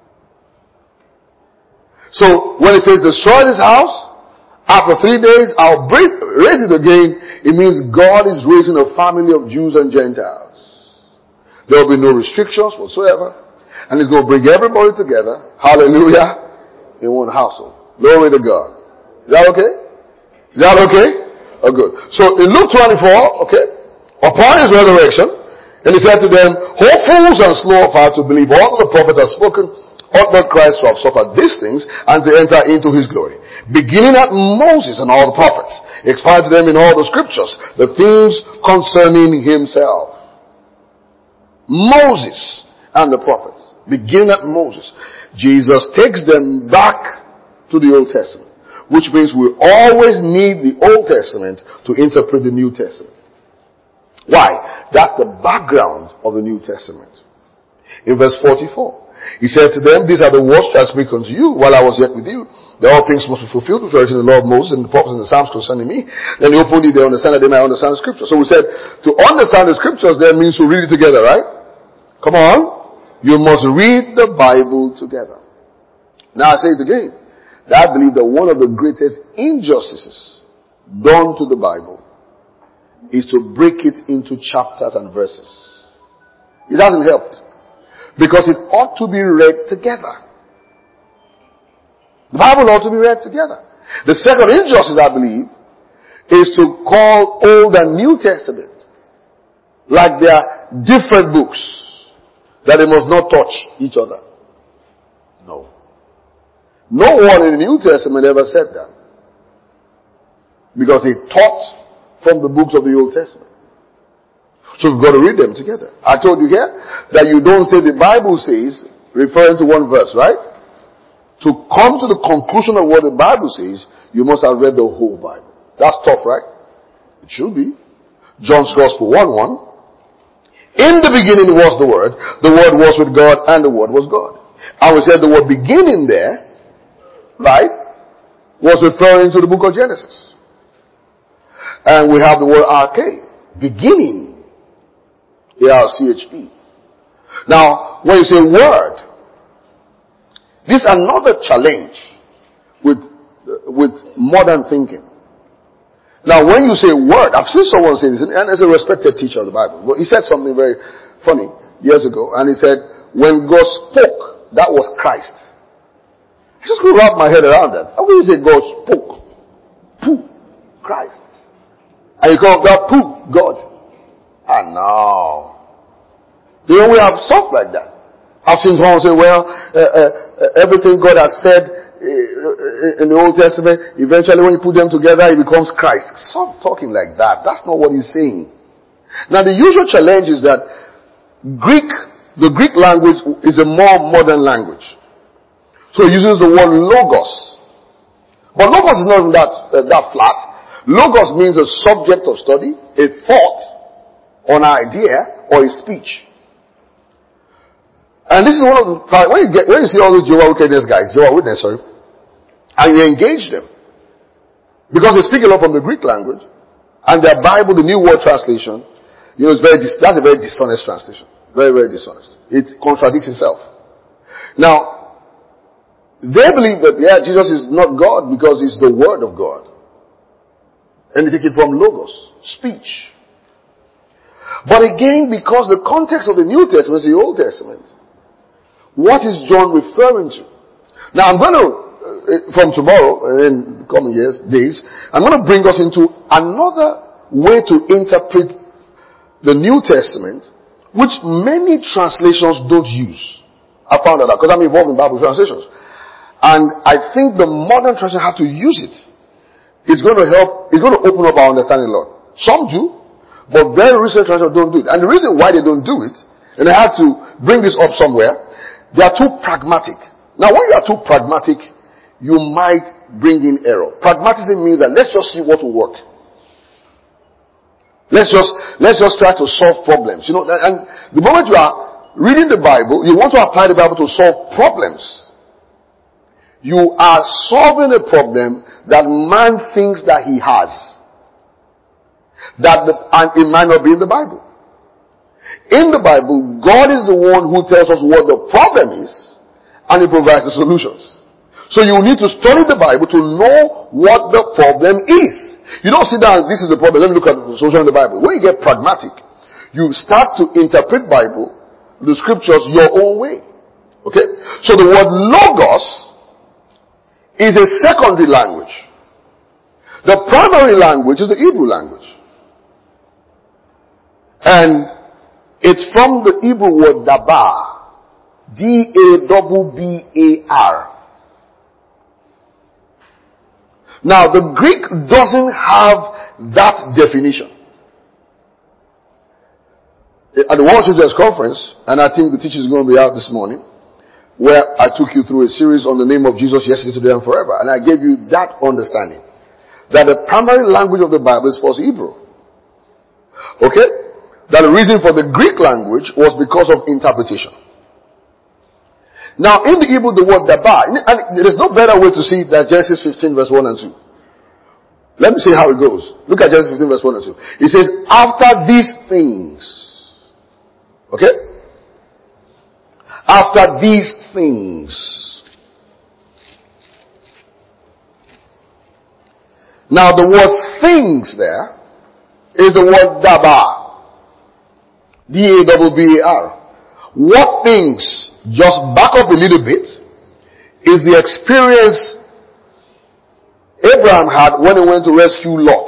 So, when it says destroy this house, after three days I'll bring, raise it again, it means God is raising a family of Jews and Gentiles. There will be no restrictions whatsoever. And he's going to bring everybody together, hallelujah, in one household. Glory to God. Is that okay? Is that okay? Oh, good. So in Luke twenty-four, okay, upon his resurrection, and he said to them, "O fools and slow of heart to believe all the prophets have spoken, Ought not Christ to have suffered these things and to enter into his glory? Beginning at Moses and all the prophets, expounding to them in all the scriptures the things concerning himself. Moses and the prophets. Beginning at Moses. Jesus takes them back to the Old Testament. Which means we always need the Old Testament to interpret the New Testament. Why? That's the background of the New Testament. In verse forty-four, he said to them, these are the words that I speak unto you while I was yet with you. That all things must be fulfilled, which are written in the law of Moses and the prophets and the Psalms concerning me. Then he opened it, they understand that they might understand the scripture. So we said, to understand the scriptures there means to read it together, right? Come on. You must read the Bible together. Now I say it again. That I believe that one of the greatest injustices done to the Bible is to break it into chapters and verses. It hasn't helped. Because it ought to be read together. The Bible ought to be read together. The second injustice, I believe, is to call Old and New Testament like they are different books, that they must not touch each other. No. No one in the New Testament ever said that. Because he taught from the books of the Old Testament. So we've got to read them together. I told you here that you don't say the Bible says, referring to one verse, right? To come to the conclusion of what the Bible says, you must have read the whole Bible. That's tough, right? It should be. John's Gospel one one. In the beginning was the Word. The Word was with God and the Word was God. And we said the word beginning there, right, was referring to the book of Genesis. And we have the word arche, beginning. A R C H E. Now, when you say word, this is another challenge with, with modern thinking. Now, when you say word, I've seen someone say this, and as a respected teacher of the Bible, but he said something very funny years ago, and he said, when God spoke, that was Christ. I just couldn't wrap my head around that. How can you say God spoke? Pooh, Christ. And you call God pooh, God. Ah, no. You know, we have stuff like that. I've seen someone say, well, uh, uh, everything God has said uh, in the Old Testament, eventually when you put them together, it becomes Christ. Stop talking like that. That's not what he's saying. Now, the usual challenge is that Greek, the Greek language is a more modern language. So it uses the word logos. But logos is not even that, uh, that flat. Logos means a subject of study, a thought, or an idea, or a speech. And this is one of the, when you get, when you see all those Jehovah's Witness guys, Jehovah's Witness, sorry, and you engage them, because they speak a lot from the Greek language, and their Bible, the New World Translation, you know, it's very, that's a very dishonest translation. Very, very dishonest. It contradicts itself. Now, they believe that, yeah, Jesus is not God because he's the Word of God. And they take it from logos, speech. But again, because the context of the New Testament is the Old Testament, what is John referring to? Now I'm going to, uh, from tomorrow, uh, in the coming years, days, I'm going to bring us into another way to interpret the New Testament, which many translations don't use. I found that out because I'm involved in Bible translations. And I think the modern translation have to use it. It's going to help, it's going to open up our understanding a lot. Some do, but very recent translations don't do it. And the reason why they don't do it, and I had to bring this up somewhere, they are too pragmatic. Now when you are too pragmatic, you might bring in error. Pragmatism means that let's just see what will work. Let's just, let's just try to solve problems. You know, and the moment you are reading the Bible, you want to apply the Bible to solve problems. You are solving a problem that man thinks that he has. That the, and it might not be in the Bible. In the Bible, God is the one who tells us what the problem is, and he provides the solutions. So you need to study the Bible to know what the problem is. You don't sit down, this is the problem, let me look at the solution in the Bible. When you get pragmatic, you start to interpret Bible, the scriptures, your own way. Okay? So the word logos is a secondary language. The primary language is the Hebrew language. And it's from the Hebrew word dabar. D A B B A R. Now, the Greek doesn't have that definition. At the World Children's Conference, and I think the teaching is going to be out this morning, where I took you through a series on the name of Jesus yesterday, today, and forever. And I gave you that understanding. That the primary language of the Bible is for Hebrew. Okay? That the reason for the Greek language was because of interpretation. Now, in the Hebrew, the word daba, and there is no better way to see that Genesis fifteen verse one and two. Let me see how it goes. Look at Genesis fifteen verse one and two. It says, after these things. Okay? After these things. Now the word things there is the word daba. D A B B A R. What things, just back up a little bit, is the experience Abraham had when he went to rescue Lot.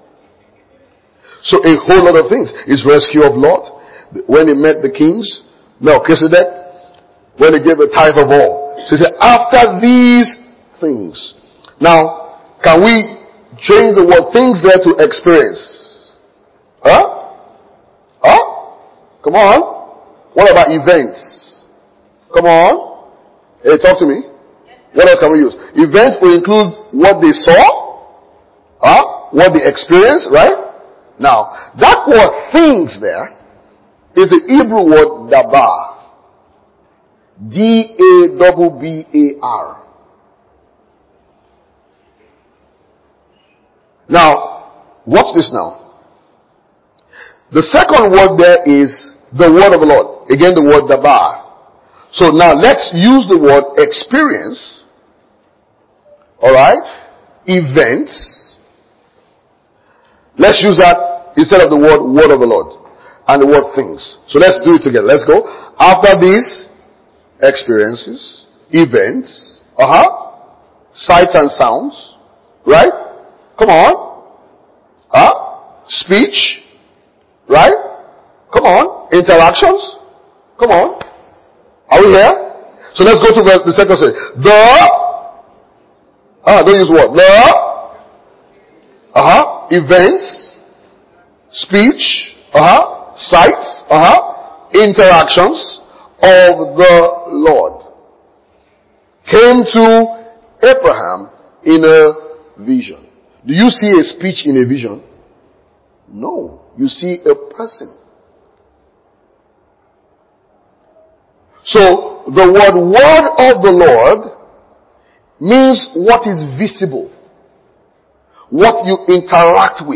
So a whole lot of things. His rescue of Lot, when he met the kings, Melchizedek, when he gave a tithe of all. So he said, after these things. Now, can we change the word things there to experience? Huh? Huh? Come on. What about events? Come on. Hey, talk to me. What else can we use? Events will include what they saw, huh? What they experienced, right? Now, that word things there is the Hebrew word dabar. D A B B A R. Now, watch this now. The second word there is the word of the Lord. Again, the word dabar. So now let's use the word experience. Alright? Events. Let's use that instead of the word word of the Lord. And the word things. So let's do it together. Let's go. After these experiences, events, uh-huh, sights and sounds, right? Come on. Huh? Speech, right? Come on. Interactions. Come on. Are we here? So let's go to the, the second sentence. The, ah, don't use what? The, uh-huh, events, speech, uh-huh, sights, uh-huh, interactions of the Lord came to Abraham in a vision. Do you see a speech in a vision? No. You see a person. So, the word word of the Lord means what is visible. What you interact with.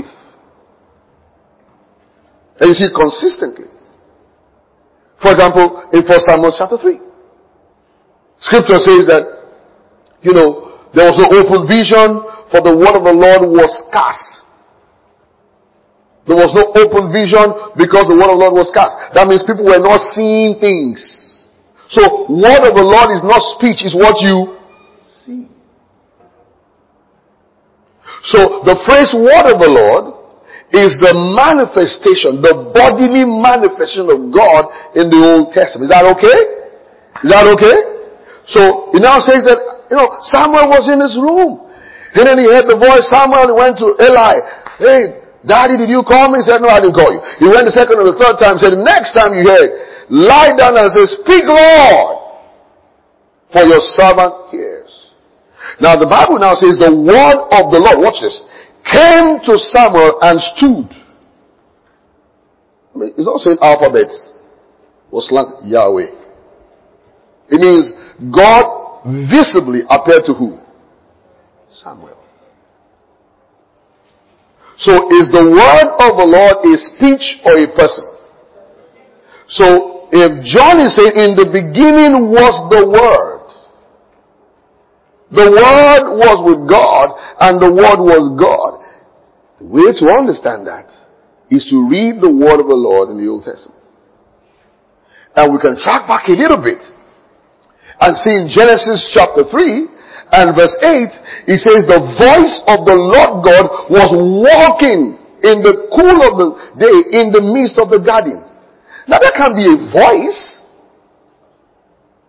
And you see it consistently. For example, in First Samuel chapter three. Scripture says that, you know, there was no open vision, for the word of the Lord was scarce. There was no open vision because the word of the Lord was scarce. That means people were not seeing things. So, word of the Lord is not speech, it's what you see. So, the phrase word of the Lord is the manifestation, the bodily manifestation of God in the Old Testament. Is that okay? Is that okay? So, it now says that, you know, Samuel was in his room. And then he heard the voice. Samuel went to Eli. Hey, Daddy, did you call me? He said, no, I didn't call you. He went the second or the third time. Said, the next time you hear it, lie down and say, speak, Lord, for your servant hears. Now, the Bible now says the word of the Lord, watch this, came to Samuel and stood. I mean, it's not saying alphabets or slang Yahweh. It means God visibly appeared to who? Samuel. So is the word of the Lord a speech or a person? So if John is saying in the beginning was the word, the word was with God and the word was God. The way to understand that is to read the word of the Lord in the Old Testament. And we can track back a little bit and see in Genesis chapter three and verse eight, it says the voice of the Lord God was walking in the cool of the day in the midst of the garden. Now there can be a voice.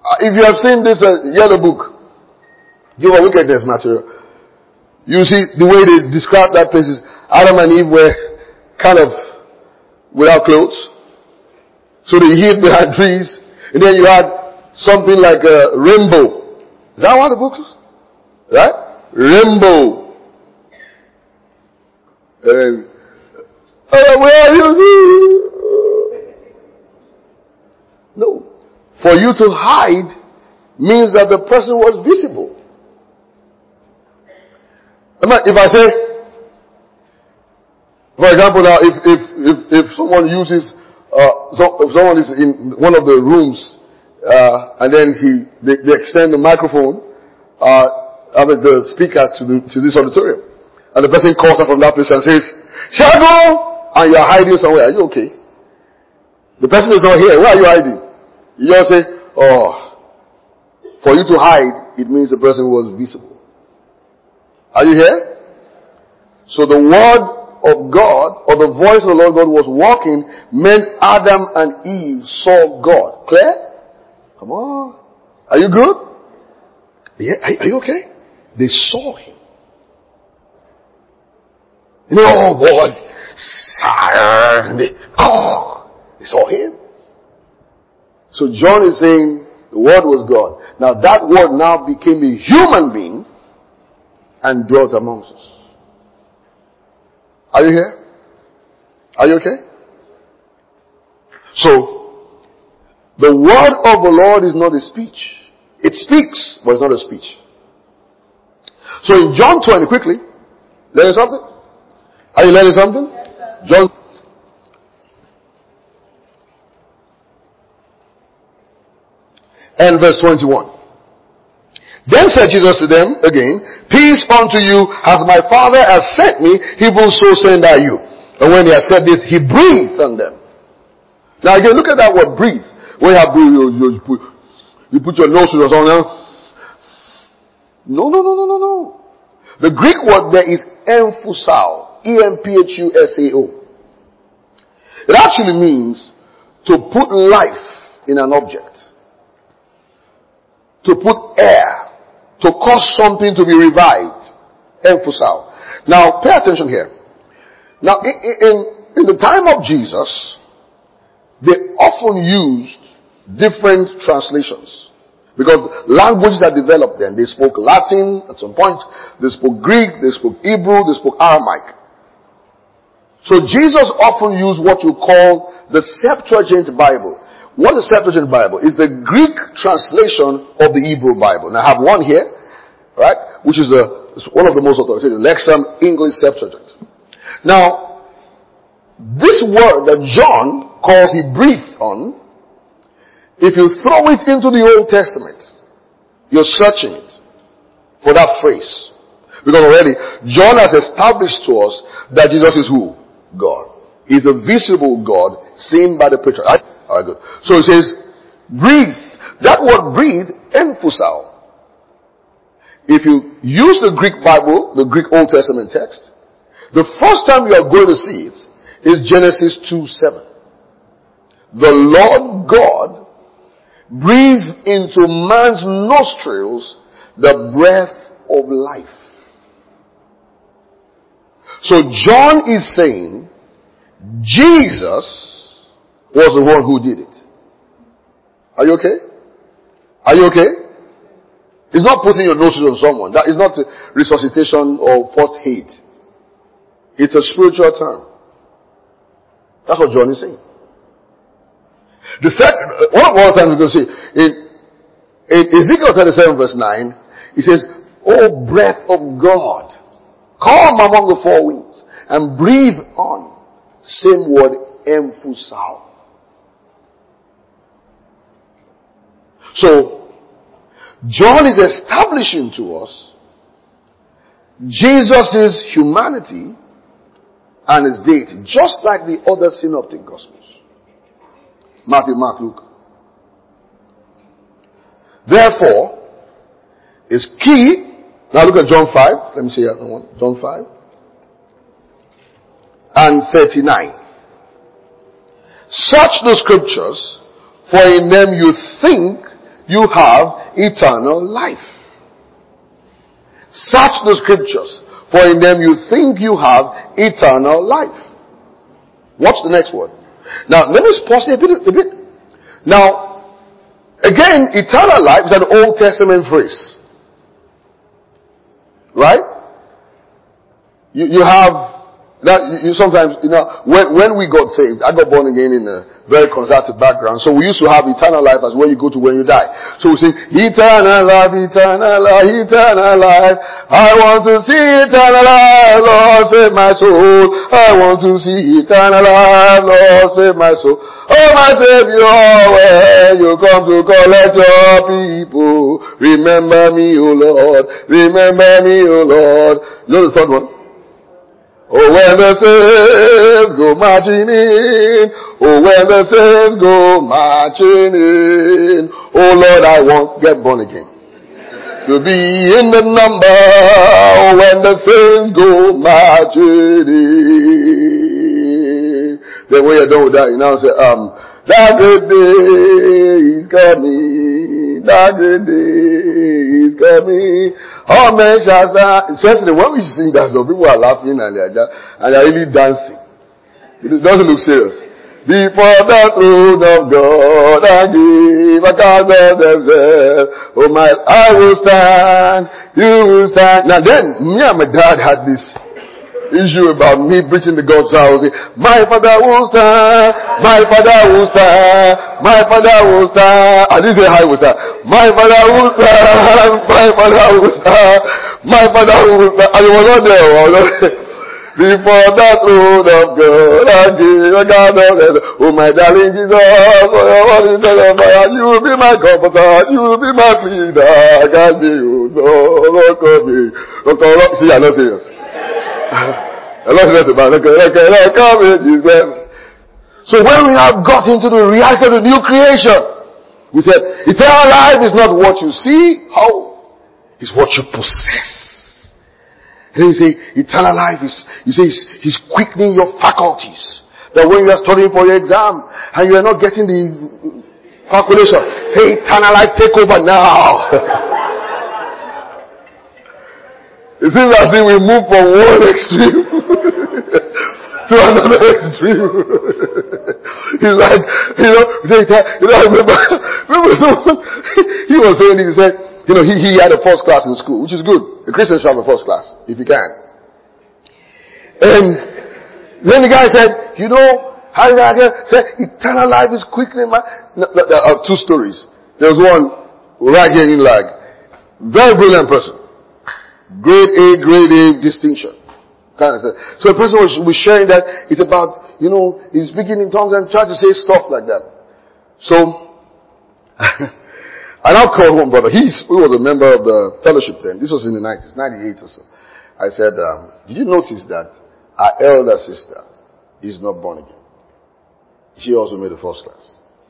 If you have seen this uh, yellow book, you will look at this material. You see the way they describe that place is Adam and Eve were kind of without clothes. So they hid behind trees. And then you had something like a rainbow. Is that what the book is? Right? Rainbow. Uh, uh, where are you? No. For you to hide means that the person was visible. If I say, for example, now if if if, if someone uses, uh, so if someone is in one of the rooms, uh, and then he they, they extend the microphone, uh, I mean the speaker to the to this auditorium, and the person calls her from that place and says, "Shago," and you are hiding somewhere. Are you okay? The person is not here. Where are you hiding? You just say, "Oh." For you to hide, it means the person was visible. Are you here? So the word of God, or the voice of the Lord God was walking, meant Adam and Eve saw God. Clear? Come on. Are you good? Yeah, are, are you okay? They saw him. You know, oh boy, sire, they, oh, they saw him. So John is saying the word was God. Now that word now became a human being and dwelt amongst us. Are you here? Are you okay? So, the word of the Lord is not a speech. It speaks, but it's not a speech. So in John twenty, quickly, learning something? Are you learning something? Yes, John. And verse twenty-one. Then said Jesus to them again, "Peace unto you, as my Father has sent me, even so send I you." And when he had said this, he breathed on them. Now again, look at that word breathe. When you have breathe, you, you, you, put, you put your nose or something. No, no, no, no, no, no. The Greek word there is emphusao. E M P H U S A O. It actually means to put life in an object. To put air. To cause something to be revived. Emphusao. Now, pay attention here. Now, in, in, in the time of Jesus, they often used different translations. Because languages are developed then. They spoke Latin at some point. They spoke Greek. They spoke Hebrew. They spoke Aramaic. So Jesus often used what you call the Septuagint Bible. What is the Septuagint Bible? It's the Greek translation of the Hebrew Bible. Now I have one here, right? Which is a, one of the most authoritative. Lexham English Septuagint. Now, this word that John calls he breathed on, if you throw it into the Old Testament, you're searching it for that phrase. Because already, John has established to us that Jesus is who? God. He's a visible God seen by the preacher. Right? Alright, good. So it says, breathe. That word breathe, emphusao. If you use the Greek Bible, the Greek Old Testament text, the first time you are going to see it is Genesis two seven. The Lord God breathed into man's nostrils the breath of life. So John is saying, Jesus was the one who did it. Are you okay? Are you okay? It's not putting your noses on someone. That is not resuscitation or first aid. It's a spiritual term. That's what John is saying. The fact, one of all times we're going to see, in, in Ezekiel thirty-seven verse nine, it says, "O breath of God, come among the four winds and breathe on." Same word, emphusao. So, John is establishing to us Jesus' humanity and his deity, just like the other synoptic gospels. Matthew, Mark, Luke. Therefore, it's key. Now look at John five. Let me see that one. John five. And thirty-nine. Search the scriptures, for in them you think you have eternal life. Search the scriptures, for in them you think you have eternal life. Watch the next word. Now, let me pause here a bit. A bit. Now, again, eternal life is an Old Testament phrase. Right? You, you have that you, you sometimes, you know, when, when we got saved, I got born again in a very conservative background. So we used to have eternal life as where you go to when you die. So we sing, eternal life, eternal life, eternal life. I want to see eternal life, Lord save my soul. I want to see eternal life, Lord save my soul. Oh my Savior, when you come to collect your people, remember me, O Lord. Remember me, O Lord. You know the third one? Oh, when the saints go marching in. Oh, when the saints go marching in. Oh, Lord, I want get born again. To be in the number. Oh, when the saints go marching in. Then when you're done with that, you now say, um, that great day is coming. That great day is coming. All men shall stand. Interestingly, when we sing that song, people are laughing and they are, just, and they are really dancing. It doesn't look serious. Before the throne of God, I give account of themselves. Oh my, I will stand. You will stand. Now then, me and my dad had this issue about me preaching the gospel. I was saying, my father will stand, my father will stand, my father will stand. I didn't say hi will stand. My father will stand, my father will stand, my father will stand. And he was not there. I was not there. Before the throne of God, I give a God of heaven. Oh my darling Jesus, for your word is the fire. You will be my comforter, you will be my leader. I can't be you, no, no, come me. See, I'm not serious. So when we have got into the reality of the new creation, we said, eternal life is not what you see, how? It's what you possess. And then you say, eternal life is, you say, he's, he's quickening your faculties. That when you are studying for your exam, and you are not getting the calculation, say, eternal life, take over now. It seems as if we move from one extreme to another extreme. He's like, you know, you know, I remember, remember someone, he was saying, he said, you know, he, he had a first class in school, which is good. A Christian should have a first class, if you can. And then the guy said, you know, how did I get, said, eternal life is quickly, my, no, no, there are two stories. There was one right here in Lag, very brilliant person. Grade A, grade A distinction. Kind of stuff. So a person was, was sharing that it's about, you know, he's speaking in tongues and trying to say stuff like that. So, I now called one brother. He's, he was a member of the fellowship then. This was in the nineties, ninety-eight or so. I said, um, did you notice that our elder sister is not born again? She also made the first class.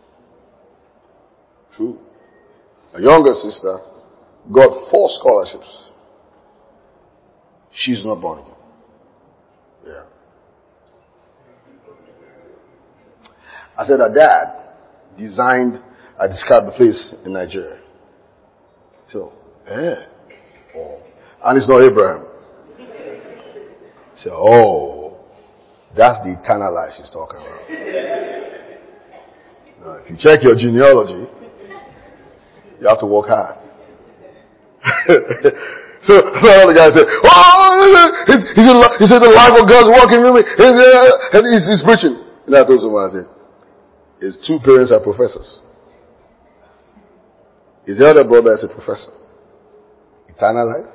True. A younger sister got four scholarships. She's not born again. Yeah. I said her dad designed, I described the place in Nigeria. So, eh. Oh. And it's not Abraham. So, oh. That's the eternal life she's talking about. Now, if you check your genealogy, you have to work hard. So, so the guy said, oh, he said, he said the life of God's working with me. And he's, he's preaching. And I told someone, I said, his two parents are professors. His elder brother is a professor. Eternal life?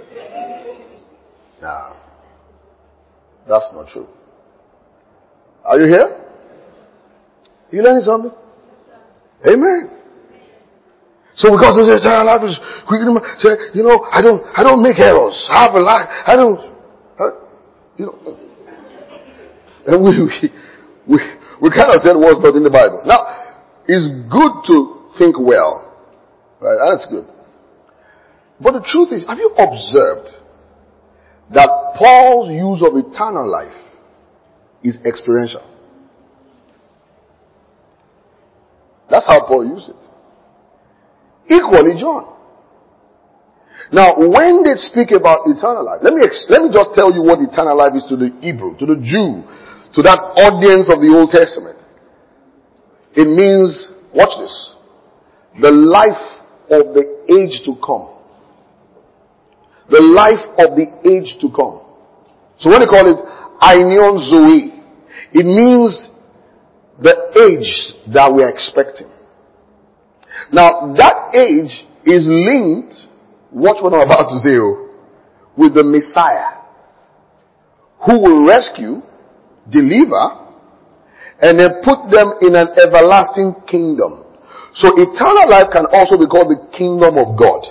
Nah. That's not true. Are you here? You learning something? Amen. So because of the eternal life is quickly, say, you know, I don't, I don't make errors. I have a life. I don't, I, you know. And we, we, we, we kind of said what's not in the Bible. Now, it's good to think well. Right? That's good. But the truth is, have you observed that Paul's use of eternal life is experiential? That's how Paul used it. Equally John. Now, when they speak about eternal life, let me ex- let me just tell you what eternal life is to the Hebrew, to the Jew, to that audience of the Old Testament. It means, watch this, the life of the age to come. The life of the age to come. So when they call it Aion Zoe, it means the age that we are expecting. Now, that age is linked, watch what I'm about to say, with the Messiah, who will rescue, deliver, and then put them in an everlasting kingdom. So eternal life can also be called the kingdom of God.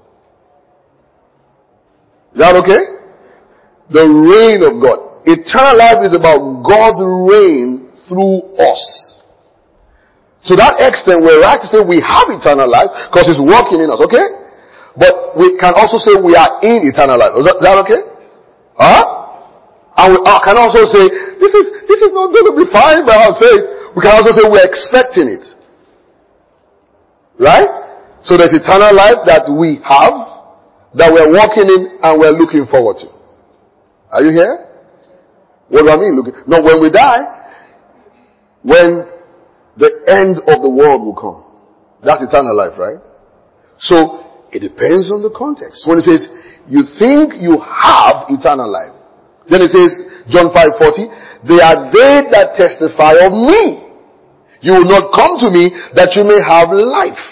Is that okay? The reign of God. Eternal life is about God's reign through us. To that extent, we're right to say we have eternal life because it's working in us, okay? But we can also say we are in eternal life. Is that, is that okay? Huh? And we uh, can also say, this is, this is not going to be fine, but I'll say, we can also say we're expecting it. Right? So there's eternal life that we have, that we're walking in and we're looking forward to. Are you here? What do I mean? Looking? No, when we die, when the end of the world will come. That's eternal life, right? So, it depends on the context. When it says, you think you have eternal life. Then it says, John five forty, they are they that testify of me. You will not come to me that you may have life.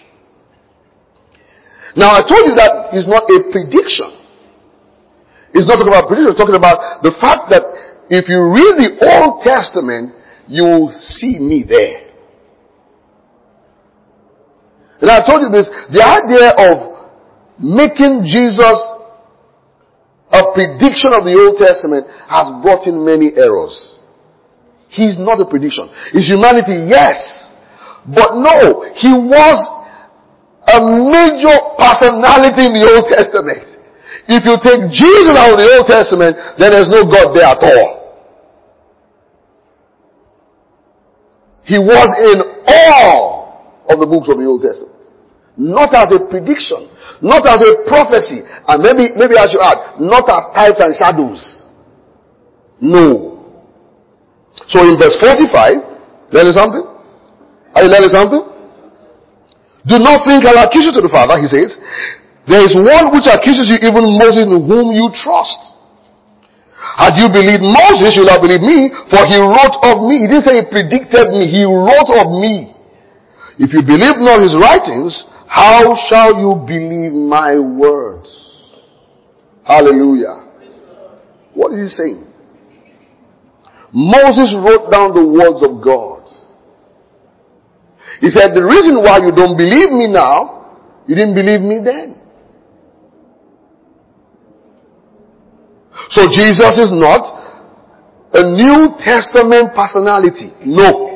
Now I told you that is not a prediction. It's not talking about prediction, it's talking about the fact that if you read the Old Testament, you will see me there. And I told you this, the idea of making Jesus a prediction of the Old Testament has brought in many errors. He's not a prediction. Is humanity? Yes. But no, he was a major personality in the Old Testament. If you take Jesus out of the Old Testament, then there's no God there at all. He was in all of the books of the Old Testament. Not as a prediction, not as a prophecy, and maybe, maybe I should add, not as types and shadows. No. So in verse forty-five, learning something? Are you learning something? Do not think I'll accuse you to the Father, he says. There is one which accuses you, even Moses, in whom you trust. Had you believed Moses, you'll have believed me, for he wrote of me. He didn't say he predicted me, he wrote of me. If you believe not his writings, how shall you believe my words? Hallelujah. What is he saying? Moses wrote down the words of God. He said, the reason why you don't believe me now, you didn't believe me then. So Jesus is not a New Testament personality. No.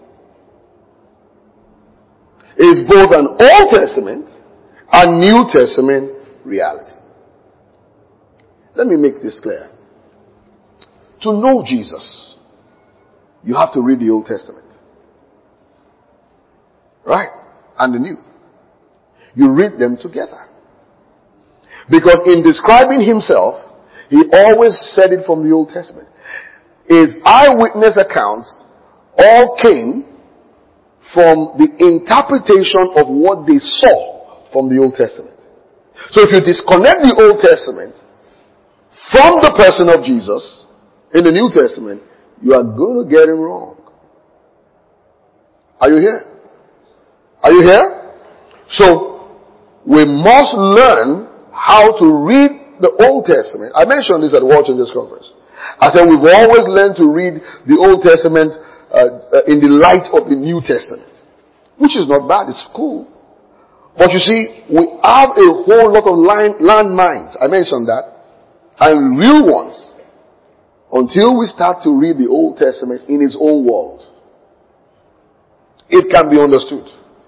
It's both an Old Testament and New Testament reality. Let me make this clear. To know Jesus, you have to read the Old Testament. Right? And the New. You read them together. Because in describing himself, he always said it from the Old Testament. His eyewitness accounts all came from the interpretation of what they saw from the Old Testament. So if you disconnect the Old Testament from the person of Jesus in the New Testament, you are going to get him wrong. Are you here? Are you here? So we must learn how to read the Old Testament. I mentioned this at Watch in this conference. I said we've always learned to read the Old Testament uh, uh, in the light of the New Testament. Which is not bad, it's cool. But you see, we have a whole lot of line, landmines, I mentioned that, and real ones, until we start to read the Old Testament in its own world. It can be understood.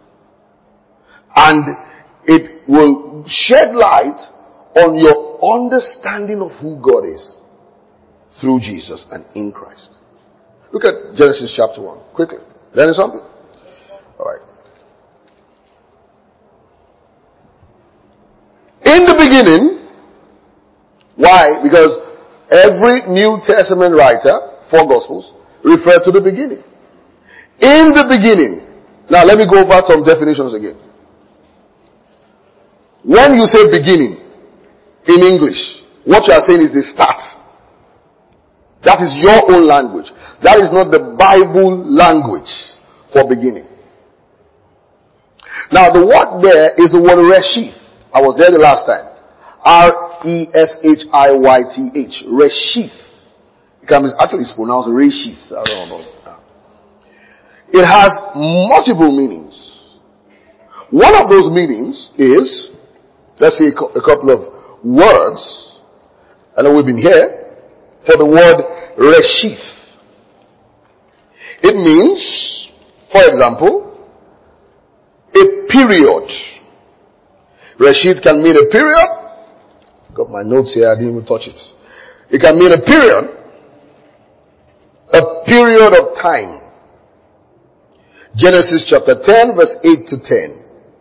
And it will shed light on your understanding of who God is through Jesus and in Christ. Look at Genesis chapter one, quickly. Learning something? Alright. beginning. Why? Because every New Testament writer, four Gospels, refer to the beginning. In the beginning. Now let me go over some definitions again. When you say beginning in English, what you are saying is the start. That is your own language. That is not the Bible language for beginning. Now the word there is the word Reshith. I was there the last time. R E S H I Y T H. Reshith. It can be actually pronounced Reshith. I don't know. It has multiple meanings. One of those meanings is, let's say a couple of words. I know we've been here for the word Reshith. It means, for example, a period. Reshith can mean a period. Got my notes here, I didn't even touch it. It can mean a period. A period of time. Genesis chapter ten verse eight to ten.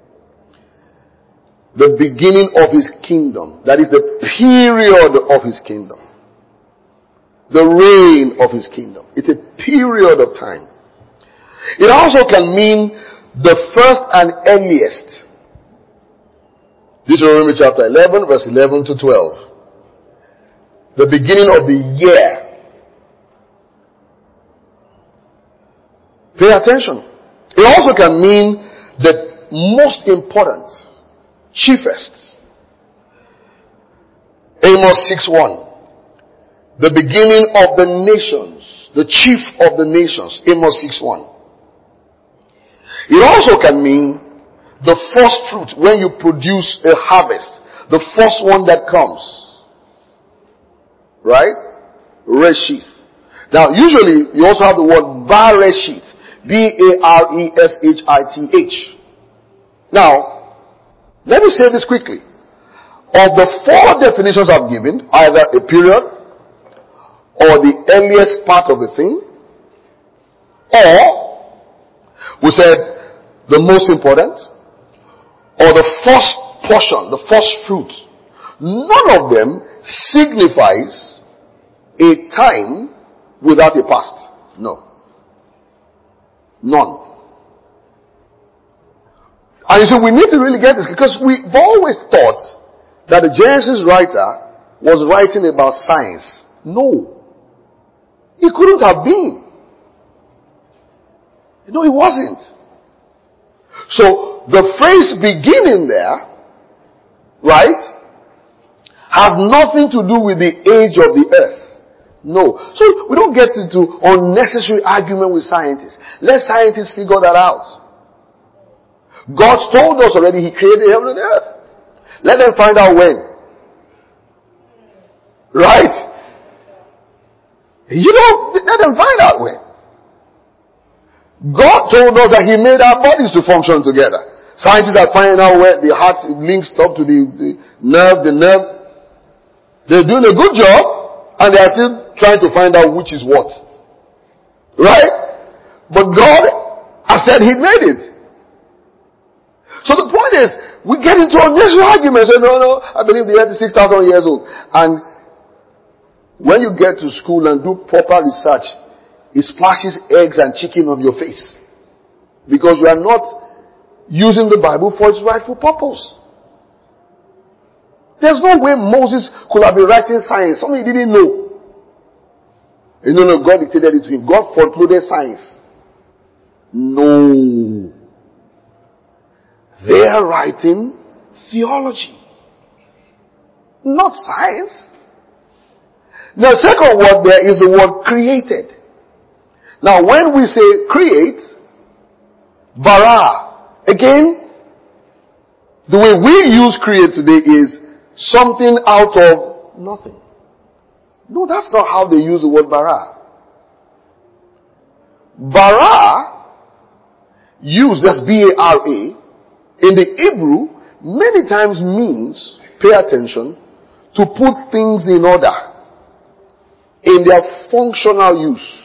The beginning of his kingdom. That is the period of his kingdom. The reign of his kingdom. It's a period of time. It also can mean the first and earliest. Deuteronomy chapter eleven verse eleven to twelve. The beginning of the year. Pay attention. It also can mean the most important, chiefest. Amos six one. The beginning of the nations. The chief of the nations. Amos six one. It also can mean the first fruit when you produce a harvest. The first one that comes. Right? Reshith. Now usually you also have the word Bareshith. B A R E S H I T H. Now, let me say this quickly. Of the four definitions I've given, either a period, or the earliest part of the thing, or, we said, the most important, or the first portion, the first fruit, none of them signifies a time without a past. No. None. And you see, we need to really get this because we've always thought that the Genesis writer was writing about science. No. It couldn't have been. No, it wasn't. So, the phrase beginning there, right, has nothing to do with the age of the earth. No. So we don't get into unnecessary argument with scientists. Let scientists figure that out. God told us already He created heaven and earth. Let them find out when. Right? You know, let them find out when. God told us that He made our bodies to function together. Scientists are finding out where the heart links up to the, the nerve, the nerve. They're doing a good job. And they are still trying to find out which is what. Right? But God has said He made it. So the point is, we get into unnecessary arguments. Say, no, no, I believe the earth is six thousand years old. And when you get to school and do proper research, it splashes eggs and chicken on your face. Because you are not using the Bible for its rightful purpose. There's no way Moses could have been writing science. Something he didn't know. You know, no, God dictated it to him. God front-loaded science. No. They are writing theology. Not science. The second word there is the word created. Now when we say create, bara, again, the way we use create today is something out of nothing. No, that's not how they use the word bara. Bara, used, that's B A R A, in the Hebrew, many times means, pay attention, to put things in order, in their functional use.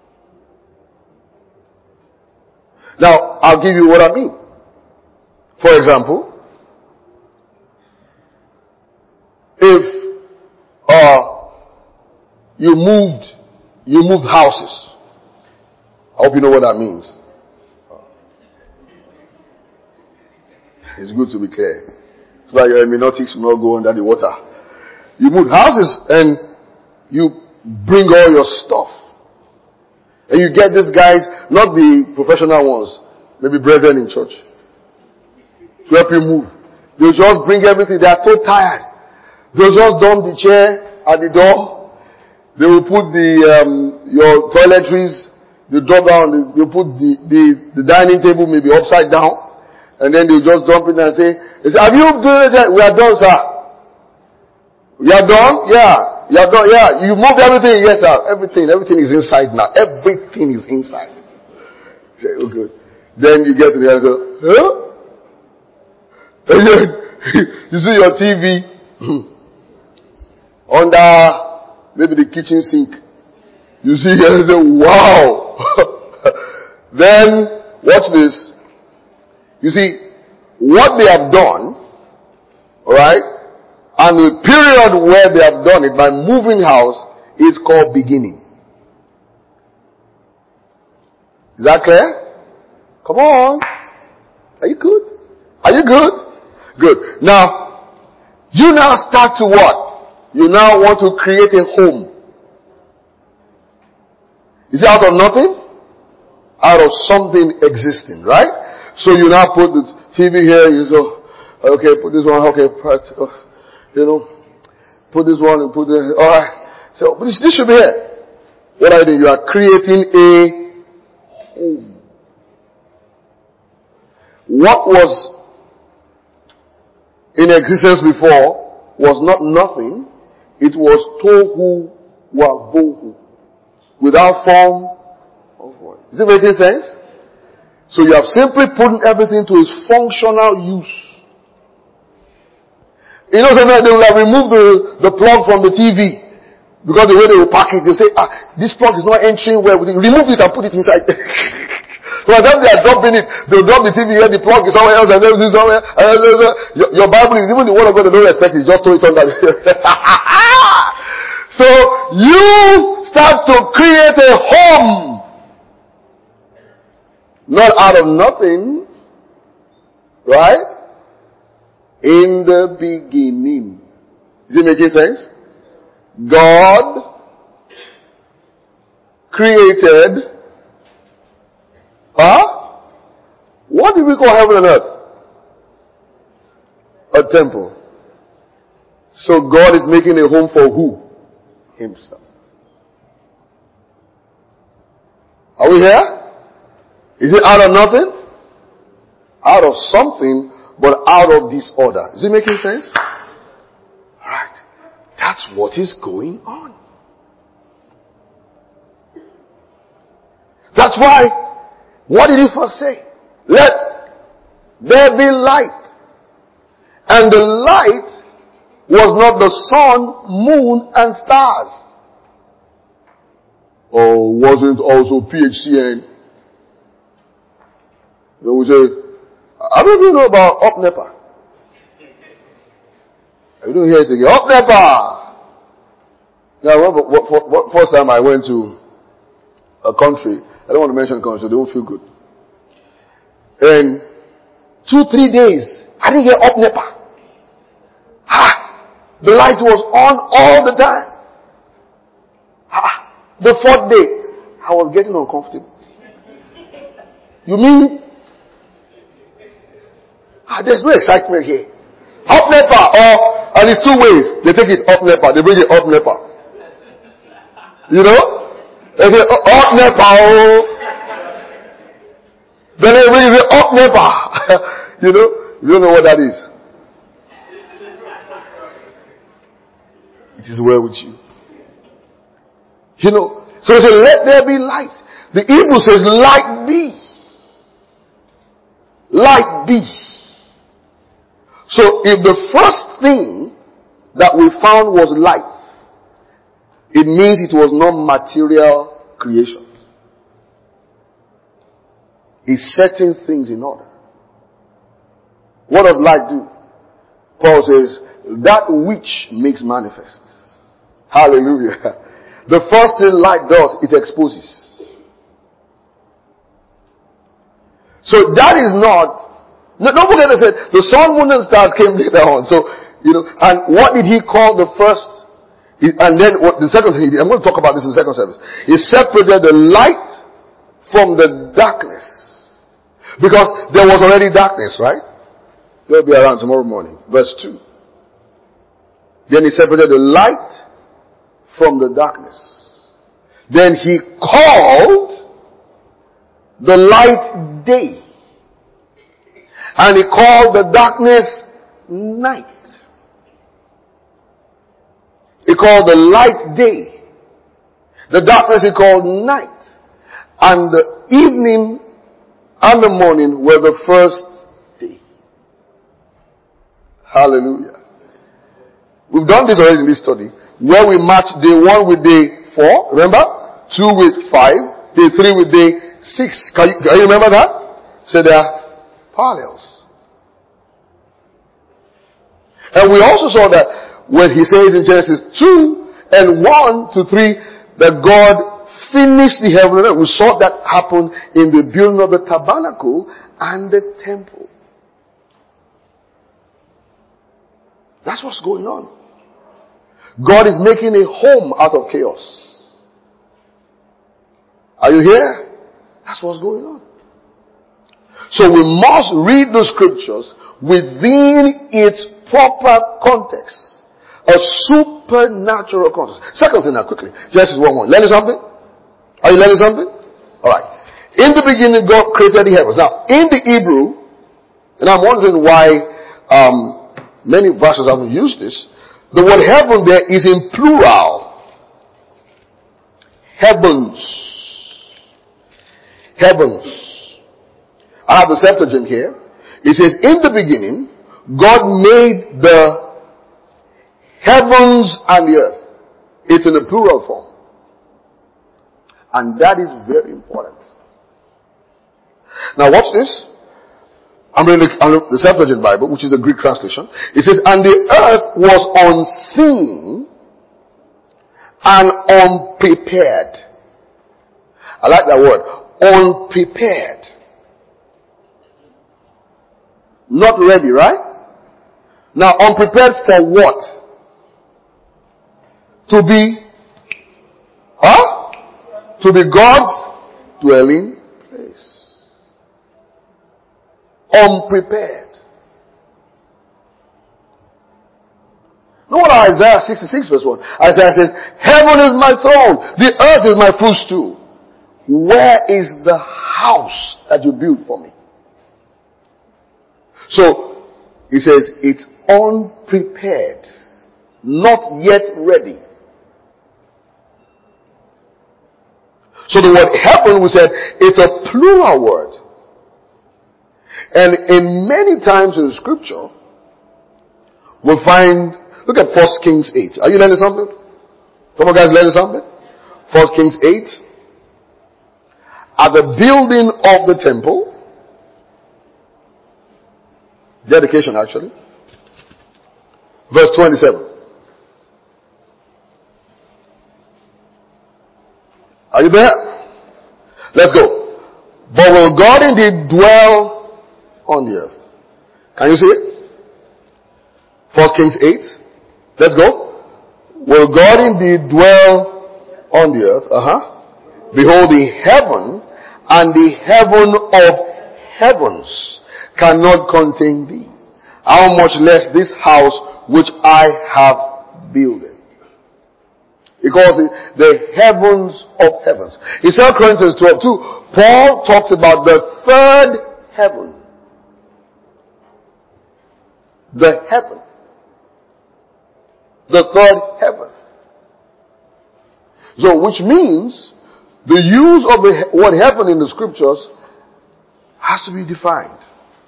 Now, I'll give you what I mean. For example, If uh, you moved, you moved houses. I hope you know what that means. It's good to be clear. So that your hermeneutics will not go under the water. You move houses and you bring all your stuff. And you get these guys, not the professional ones, maybe brethren in church, to help you move. They'll just bring everything. They are so tired. They'll just dump the chair at the door. They will put the um, your toiletries, the door down. They put the, the, the dining table maybe upside down. And then they just jump in and say, they say, have you done it? We are done, sir. You are done? Yeah. You are done? Yeah. You moved everything? Yes, sir. Everything. Everything is inside now. Everything is inside. You say, oh, good. Then you get to the end and say, huh? And then you see your T V under maybe the kitchen sink. You see here and say, wow. Then, watch this. You see, what they have done, alright, and the period where they have done it by moving house is called beginning. Is that clear? Come on. Are you good? Are you good? Good. Now, you now start to what? You now want to create a home. Is it out of nothing? Out of something existing, right? So you now put the T V here, you go, okay, put this one, okay, you know, put this one and put this, alright. So, this, this should be here. What are you doing? You are creating a home. What was in existence before was not nothing. It was tohu wabohu. Without form or void. Is it making sense? So you have simply put everything to its functional use. You know, sometimes they will have removed the, the plug from the T V. Because the way they will pack it, they'll say, ah, this plug is not entering well. Remove it and put it inside. By the time they are dropping it, they'll drop the T V here, the plug is somewhere else, and then this somewhere. And your, your Bible is, even the word of God, they don't respect it, just throw it on that. So, you start to create a home. Not out of nothing, right? In the beginning. Is it making sense? God created, huh? What do we call heaven and earth? A temple. So God is making a home for who? Himself. Are we here? Is it out of nothing? Out of something, but out of disorder. Is it making sense? Alright. That's what is going on. That's why, what did he first say? Let there be light. And the light was not the sun, moon, and stars. Or wasn't also P H C N? They will say, I don't even know about Up Nepa. You don't hear it again. Up Nepa! Now, what, what, what, what, first time I went to a country, I don't want to mention country, they won't feel good. And two, three days, I didn't hear Up Nepa. Ah, the light was on all the time. Ah, the fourth day, I was getting uncomfortable. You mean, ah, there's no excitement here. Up Nepa, or, and it's two ways. They take it up Nepa, they bring it up Nepa. You know? They say, oh, up Nepa, oh. Then they bring it up Nepa. You know? You don't know what that is. It is well with you. You know? So they say, let there be light. The Hebrew says, light be. Light be. So if the first thing that we found was light, it means it was not material creation. It's setting things in order. What does light do? Paul says, that which makes manifest. Hallelujah. The first thing light does, it exposes. So that is not, no, don't forget I said, the sun, moon and stars came later on. So, you know, and what did he call the first? And then what the second thing, I'm going to talk about this in the second service. He separated the light from the darkness. Because there was already darkness, right? They'll be around tomorrow morning. Verse two. Then he separated the light from the darkness. Then he called the light day. And he called the darkness night. He called the light day. The darkness he called night. And the evening and the morning were the first day. Hallelujah. We've done this already in this study, where we match day one with day four, remember? Two with five, day three with day six. Can you, can you remember that? So they are parallels. And we also saw that when he says in Genesis two and one to three, that God finished the heaven and earth. We saw that happen in the building of the tabernacle and the temple. That's what's going on. God is making a home out of chaos. Are you here? That's what's going on. So we must read the scriptures within its proper context. A supernatural context. Second thing now quickly. Genesis one one. Learning something? Are you learning something? Alright. In the beginning God created the heavens. Now, in the Hebrew, and I'm wondering why um, many verses haven't used this, the word heaven there is in plural. Heavens. Heavens. I have the Septuagint here. It says, in the beginning, God made the heavens and the earth. It's in a plural form. And that is very important. Now watch this. I'm reading the, the Septuagint Bible, which is the Greek translation. It says, and the earth was unseen and unprepared. I like that word. Unprepared. Not ready, right? Now, unprepared for what? To be, huh? To be God's dwelling place. Unprepared. Know what Isaiah sixty-six verse one? Isaiah says, heaven is my throne, the earth is my footstool. Where is the house that you built for me? So, he says, it's unprepared, not yet ready. So the word heaven, we said, it's a plural word. And in many times in the scripture, we'll find, look at First Kings eight. Are you learning something? Come on guys, learning something? First Kings eight. At the building of the temple, dedication actually, verse twenty-seven. Are you there? Let's go. But will God indeed dwell on the earth? Can you see it? First Kings eight. Let's go. Will God indeed dwell on the earth? Uh-huh. Behold, the heaven and the heaven of heavens cannot contain thee. How much less this house which I have builded. He calls it the heavens of heavens. In Second Corinthians twelve two, Paul talks about the third heaven. The heaven. The third heaven. So, which means the use of the word heaven in the scriptures has to be defined.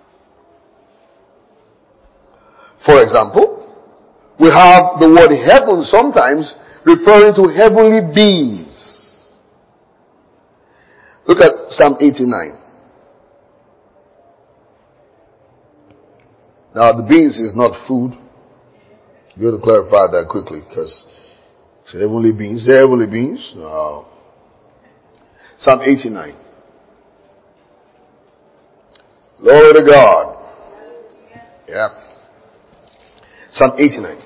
For example, we have the word heaven sometimes referring to heavenly beings. Look at Psalm eighty-nine. Now, the beans is not food. You have to clarify that quickly, because it's heavenly beings. They're heavenly beings. No. Psalm eighty-nine. Glory to God. Yeah. Psalm eighty-nine.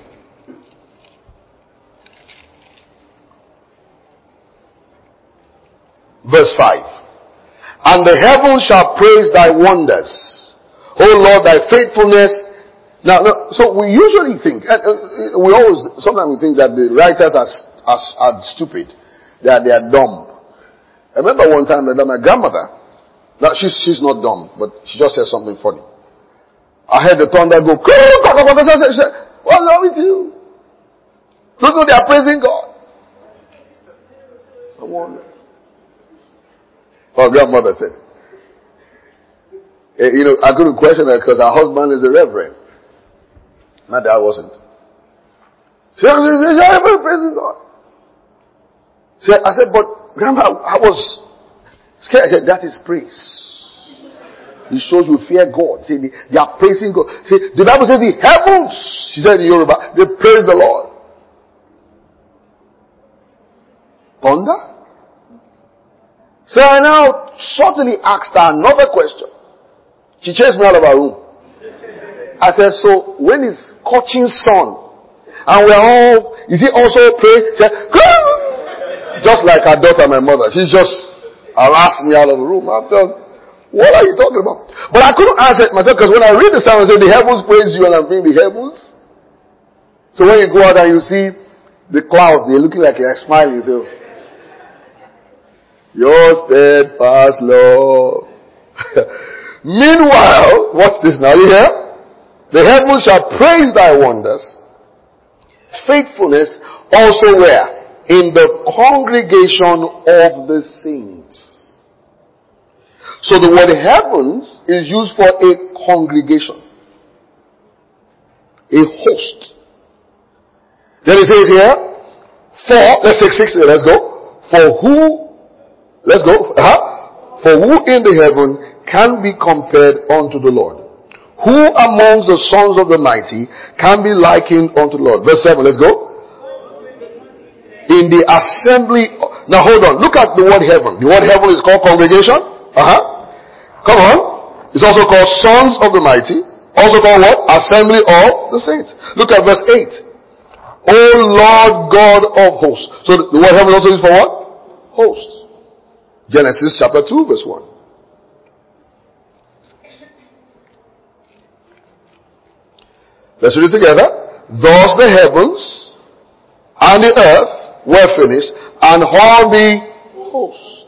Verse five. And the heavens shall praise thy wonders. O Lord, thy faithfulness. Now, no, so we usually think, uh, we always, sometimes we think that the writers are, are, are stupid. That they are dumb. I remember one time that my grandmother, now she's, she's not dumb, but she just said something funny. I heard the thunder go, what's wrong with you? Don't know they are praising God. I wonder. My grandmother said, eh, you know, I couldn't question her because her husband is a reverend. My dad wasn't. She said, everybody praising God. She said, I said, but Grandma, I was scared. I said, that is praise. It shows you fear God. See, they, they are praising God. See, the Bible says the heavens, she said in Yoruba, they praise the Lord. Thunder? So I now shortly asked her another question. She chased me out of her room. I said, so when it's scorching sun, and we're all, is it also pray? She said, just like her daughter, my mother. She just harassed me out of the room. I felt, what are you talking about? But I couldn't answer it myself, because when I read the psalm, I said, the heavens praise you, and I'm being the heavens. So when you go out and you see the clouds, they're looking like you're smiling. So, your steadfast love. Meanwhile, watch this now, you hear? The heavens shall praise thy wonders. Faithfulness also where? In the congregation of the saints. So the word heavens is used for a congregation. A host. Then it says here, for, let's take sixty, let's go. For who, let's go, uh-huh. For who in the heaven can be compared unto the Lord? Who amongst the sons of the mighty can be likened unto the Lord? Verse seven, let's go. In the assembly, now hold on, look at the word heaven. The word heaven is called congregation. Uh-huh. Come on. It's also called sons of the mighty. Also called what? Assembly of the saints. Look at verse eight. O Lord God of hosts. So the word heaven also is for what? Hosts. Genesis chapter two verse one. Let's read it together. Thus the heavens and the earth were finished, and all the hosts.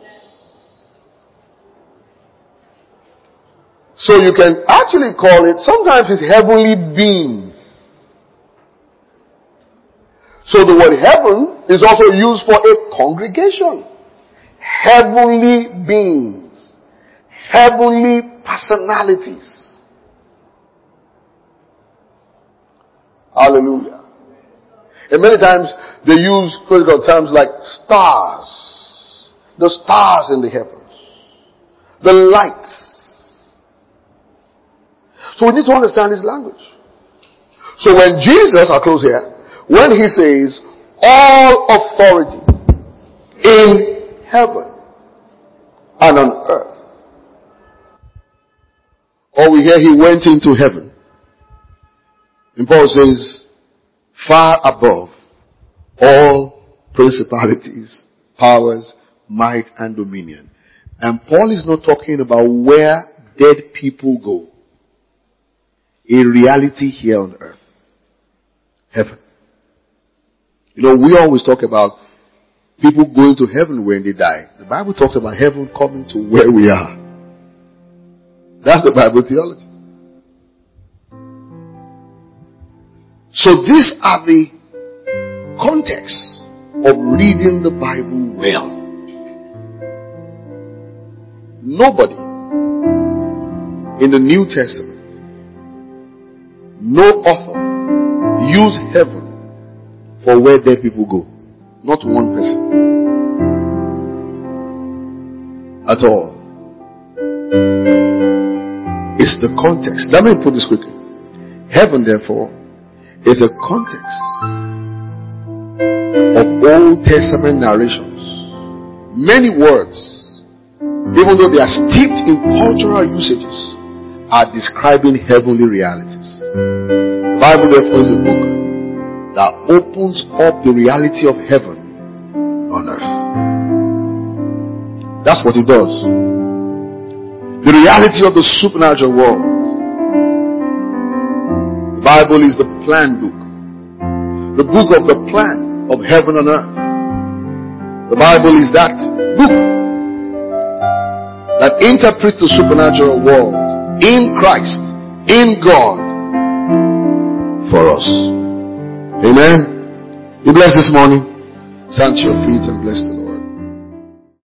So you can actually call it, sometimes it's heavenly beings. So the word heaven is also used for a congregation. Heavenly beings. Heavenly personalities. Hallelujah. And many times they use critical terms like stars. The stars in the heavens. The lights. So we need to understand this language. So when Jesus, I'll close here, when he says, all authority in heaven and on earth. Or we hear he went into heaven. And Paul says, far above all principalities, powers, might, and dominion. And Paul is not talking about where dead people go. A reality here on earth. Heaven. You know, we always talk about people going to heaven when they die. The Bible talks about heaven coming to where we are. That's the Bible theology. So these are the context of reading the Bible well. Nobody in the New Testament, no author, used heaven for where dead people go. Not one person. At all. It's the context. Let me put this quickly. Heaven, therefore, is a context of Old Testament narrations. Many words, even though they are steeped in cultural usages, are describing heavenly realities. The Bible, therefore, is a book that opens up the reality of heaven on earth. That's what it does. The reality of the supernatural world. The Bible is the plan book. The book of the plan of heaven and earth. The Bible is that book that interprets the supernatural world in Christ, in God, for us. Amen. Be blessed this morning. Stand to your feet and bless the Lord.